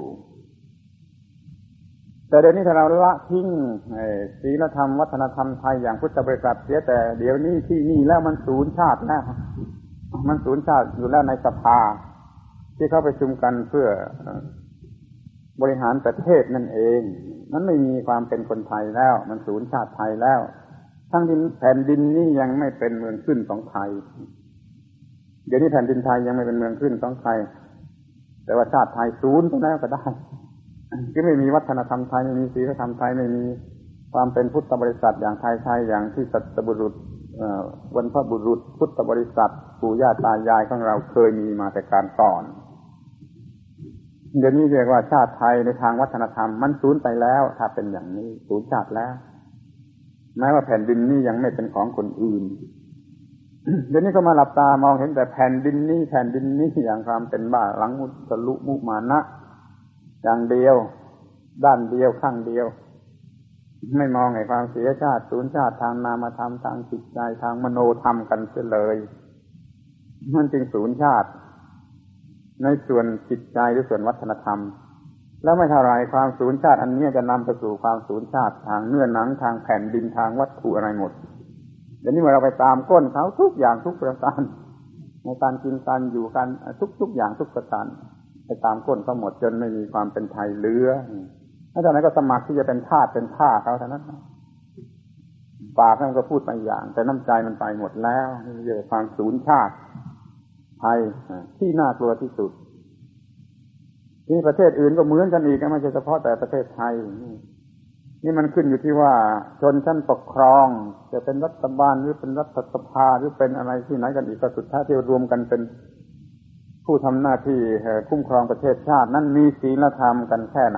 แต่เดี๋ยวนี้ถ้าเราละทิ้งศีลธรรมวัฒนธรรมไทยอย่างพุทธบริษัทเสียแต่เดี๋ยวนี้ที่นี่แล้วมันศูนย์ชาติแล้วมันศูนย์ชาติอยู่แล้วในสภาที่เขาประชุมกันเพื่อบริหารประเทศนั่นเองมันไม่มีความเป็นคนไทยแล้วมันศูนย์ชาติไทยแล้วทั้งที่แผ่นดินนี้ยังไม่เป็นเมืองขึ้นของไทยเดี๋ยวนี้แผ่นดินไทยยังไม่เป็นเมืองขึ้นของไทยแต่ว่าชาติไทยศูนย์ไปแล้วก็ได้ก็ไม่มีวัฒนธรรมไทยไม่มีศีลธรรมไทยไม่มีความเป็นพุทธบริษัทอย่างไทยๆอย่างที่สัตบุรุษบรรพบุรุษพุทธบริษัทปู่ย่าตายายของเราเคยมีมาแต่การก่อนเดี๋ยวนี้เรียกว่าชาติไทยในทางวัฒนธรรมมันสูญไปแล้วถ้าเป็นอย่างนี้สูญชาติแล้วแม้ว่าแผ่นดินนี้ยังไม่เป็นของคนอื่น เดี๋ยวนี้ก็มาหลับตามองเห็นแต่แผ่นดินนี้แผ่นดินนี้อย่างความเป็นบ้าหลังมุสลุมุมานะอย่างเดียวด้านเดียวข้างเดียวไม่มองไอ้ความเสียชาติสูญชาติทางนามธรรมทางจิตใจทางมโนธรรมกันเสียเลยมันจึงสูญชาติในส่วนจิตใจหรือส่วนวัฒนธรรมแล้วไม่เท่าไรความสูญชาติอันนี้จะนำไปสู่ความสูญชาติทางเนื้อหนังทางแผ่นดินทางวัตถุอะไรหมดเดี๋ยวนี้เมื่อเราไปตามก้นเขาทุกอย่างทุกประการในการกินการอยู่กันทุกอย่างทุกประการไปตามก้นเขาหมดจนไม่มีความเป็นไทยเหลือถ้าจากนั้นก็สมัครที่จะเป็นทาสเป็นท่าเขาเท่านั้นปากมันก็พูดไปอย่างแต่น้ำใจมันไปหมดแล้วนี่เรียกว่าความสูญชาติไทยที่น่ากลัวที่สุดที่ประเทศอื่นก็เหมือนกันอีกไม่ใช่เฉพาะแต่ประเทศไทยนี่มันขึ้นอยู่ที่ว่าชนชั้นปกครองจะเป็นรัฐบาลหรือเป็นรัฐสภาหรือเป็นอะไรที่ไหนกันอีกก็สุดท้ายที่รวมกันเป็นผู้ทำหน้าที่คุ้มครองประเทศชาตินั้นมีศีลธรรมกันแค่ไหน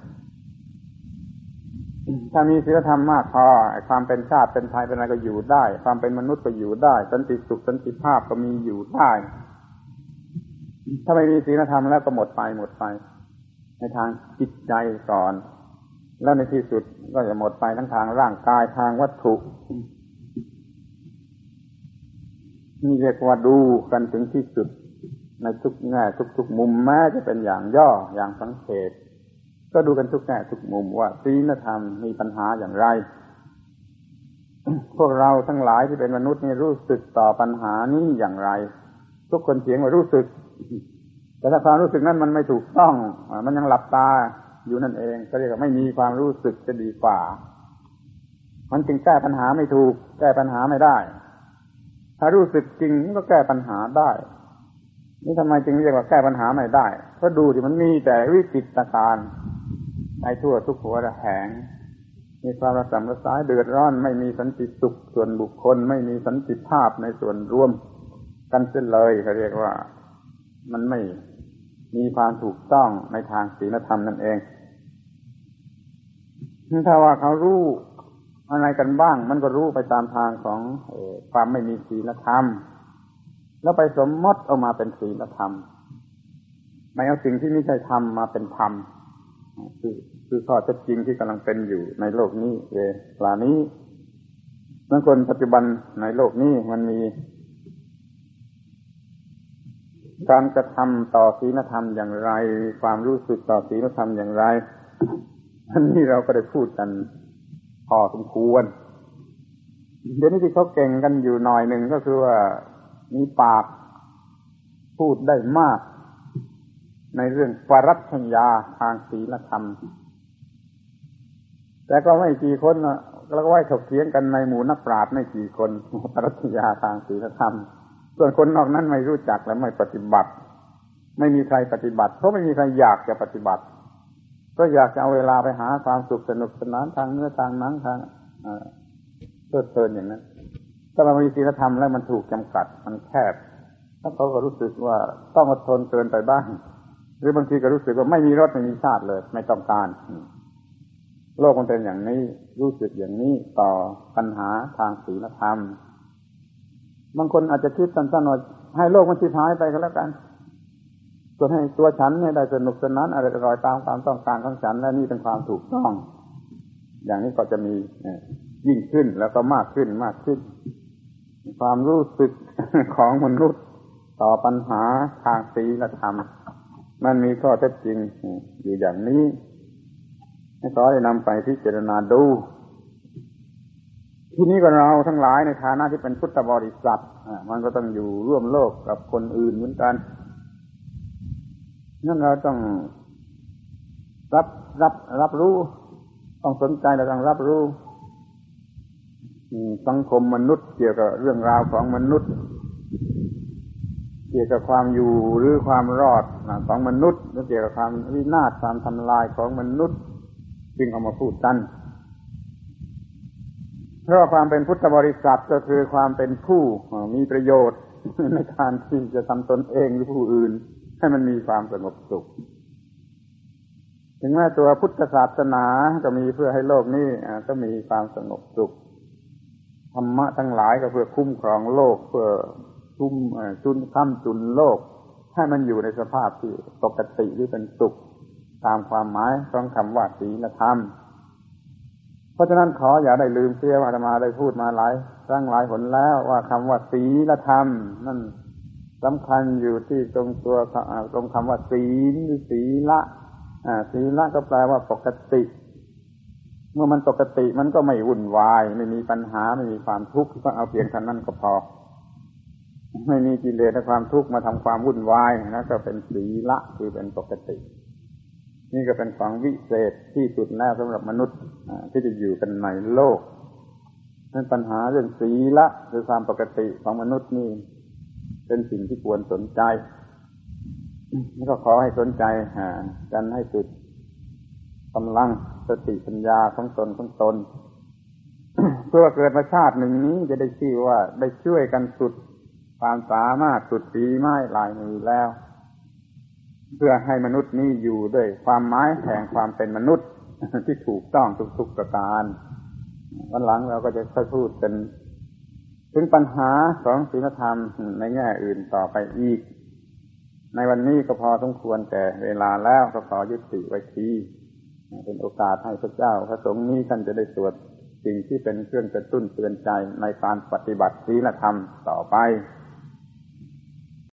ถ้ามีศีลธรรมมากพอความเป็นชาติเป็นไทยเป็นอะไรก็อยู่ได้ความเป็นมนุษย์ก็อยู่ได้สันติสุขสันติภาพก็มีอยู่ได้ถ้าไม่มีศีลธรรมแล้วก็หมดไปในทางจิตใจก่อนแล้วในที่สุดก็จะหมดไปทั้งทางร่างกายทางวัตถุนี่เรียกว่าดูกันถึงที่สุดในทุกแง่ทุกมุมแม้จะเป็นอย่างย่ออย่างสังเขปก็ดูกันทุกแง่ทุกมุมว่าศีลธรรมมีปัญหาอย่างไรพวกเราทั้งหลายที่เป็นมนุษย์นี่รู้สึกต่อปัญหานี้อย่างไรทุกคนเถียงว่ารู้สึกแต่ถ้าความรู้สึกนั้นมันไม่ถูกต้องมันยังหลับตาอยู่นั่นเองก็เรียกว่าไม่มีความรู้สึกจะดีกว่ามันจึงแก้ปัญหาไม่ถูกแก้ปัญหาไม่ได้ถ้ารู้สึกจริงก็แก้ปัญหาได้นี่ทำไมจึงเรียกว่าแก้ปัญหาไม่ได้เพราะดูที่มันมีแต่วิจิตรการในทั่วทุกหัวระแหงมีความระสำระสายเดือดร้อนไม่มีสันติสุขส่วนบุคคลไม่มีสันติภาพในส่วนรวมกันเสียเลยเขาเรียกว่ามันไม่มีความถูกต้องในทางศีลธรรมนั่นเองถ้าว่าเขารู้อะไรกันบ้างมันก็รู้ไปตามทางของความไม่มีศีลธรรมแล้วไปสมมติเอามาเป็นศีลธรรมไม่เอาสิ่งที่ไม่ใช่ธรรมมาเป็นธรรมคือข้อเท็จจริงที่กำลังเป็นอยู่ในโลกนี้เวลานี้บางคนปัจจุบันในโลกนี้มันมีการกระทำต่อศีลธรรมอย่างไรความรู้สึกต่อศีลธรรมอย่างไรอันนี้เราก็ได้พูดกันพอสมควรเดี๋ยวนี้ที่เขาเก่งกันอยู่หน่อยหนึ่งก็คือว่ามีปากพูดได้มากในเรื่องปรัชญาทางศีลธรรมแต่ก็ไม่กี่คนแล้วก็ไว้ถกเถียงกันในหมู่นักปราชญ์ไม่กี่คนปรัชญาทางศีลธรรมส่วนคนนอกนั้นไม่รู้จักและไม่ปฏิบัติไม่มีใครปฏิบัติเพราะไม่มีใครอยากจะปฏิบัติก็อยากจะเอาเวลาไปหาความสุขสนุกสนานทางเนื้อทางหนังทางเพลิดเพลินอย่างนั้นถ้าเรามีศีลธรรมแล้วมันถูกจำกัดมันแคบถ้าเขาก็รู้สึกว่าต้องอดทนเกินไปบ้างหรือบางทีก็รู้สึกว่าไม่มีรสไม่มีชาติเลยไม่ต้องการโลกมันเป็นอย่างนี้รู้สึกอย่างนี้ต่อปัญหาทางศีลธรรมบางคนอาจจะคิดสั้นๆว่าให้โลกมันชิบหายไปก็แล้วกันส่วนให้ตัวฉันเนี่ยได้สนุกสนานอร่อยตามความต้องการของฉันและนี่เป็นความถูกต้องอย่างนี้ก็จะมียิ่งขึ้นแล้วก็มากขึ้นความรู้สึกของมนุษย์ต่อปัญหาทางศีลธรรมมันมีข้อเท็จจริงอยู่อย่างนี้ให้ขอได้นำไปพิจารณาดูที่นี้ก็เราทั้งหลายในฐานะที่เป็นพุทธบริษัทมันก็ต้องอยู่ร่วมโลกกับคนอื่นเหมือนกันนั่นเราต้องรับรู้ต้องสนใจและต้องรับรู้สังคมมนุษย์เกี่ยวกับเรื่องราวของมนุษย์เกี่ยวกับความอยู่หรือความรอดของมนุษย์หรือเกี่ยวกับความวินาศความทำลายของมนุษย์จึงเอามาพูดกันเพราะความเป็นพุทธบริษัทก็คือความเป็นผู้มีประโยชน์ในการที่จะทำตนเองหรือผู้อื่นให้มันมีความสงบสุขถึงแม้ตัวพุทธศาสนาก็มีเพื่อให้โลกนี้ก็มีความสงบสุขธรรมะทั้งหลายก็เพื่อคุ้มครองโลกเพื่อค้ำจุนโลกให้มันอยู่ในสภาพที่ปกติหรือเป็นสุขตามความหมายของคำว่าศีลธรรมเพราะฉะนั้นขออย่าได้ลืมเสียว่าอาตมาได้พูดมาหลายครั้งหลายหนแล้วว่าคำว่าศีลธรรมนั่นสำคัญอยู่ที่ตรงคำว่าศีลหรือศีละศีละก็แปลว่าปกติเมื่อมันปกติมันก็ไม่วุ่นวายไม่มีปัญหาไม่มีความทุกข์ก็เอาเพียงเท่านั้นก็พอไม่มีกิเลสและความทุกข์มาทำความวุ่นวายนะก็เป็นศีละคือเป็นปกตินี่ก็เป็นของวิเศษที่สุดแล้วสำหรับมนุษย์ที่จะอยู่กันในโลกนั้นปัญหาเรื่องศีละคือความปกติของมนุษย์นี่เป็นสิ่งที่ควรสนใจแล้วก็ขอให้สนใจกันให้สุดกำลังสติปัญญาของตน เพื่อเกิดมาชาติหนึ่งนี้จะได้ชื่อว่าได้ช่วยกันสุดความสามารถสุดฝีไม้ลายมือแล้วเพื่อให้มนุษย์นี้อยู่ด้วยความหมายแห่งความเป็นมนุษย์ที่ถูกต้องทุกๆประการวันหลังเราก็จะค่อยพูดกันถึงปัญหาของศีลธรรมในแง่อื่นต่อไปอีกในวันนี้ก็พอสมควรแก่เวลาแล้วก็ขอยุติไว้ทีเป็นโอกาสให้พระเจ้าพระสงฆ์นี้ท่านจะได้สวดสิ่งที่เป็นเครื่องกระตุ้นเตือนใจในการปฏิบัติศีลธรรมต่อไป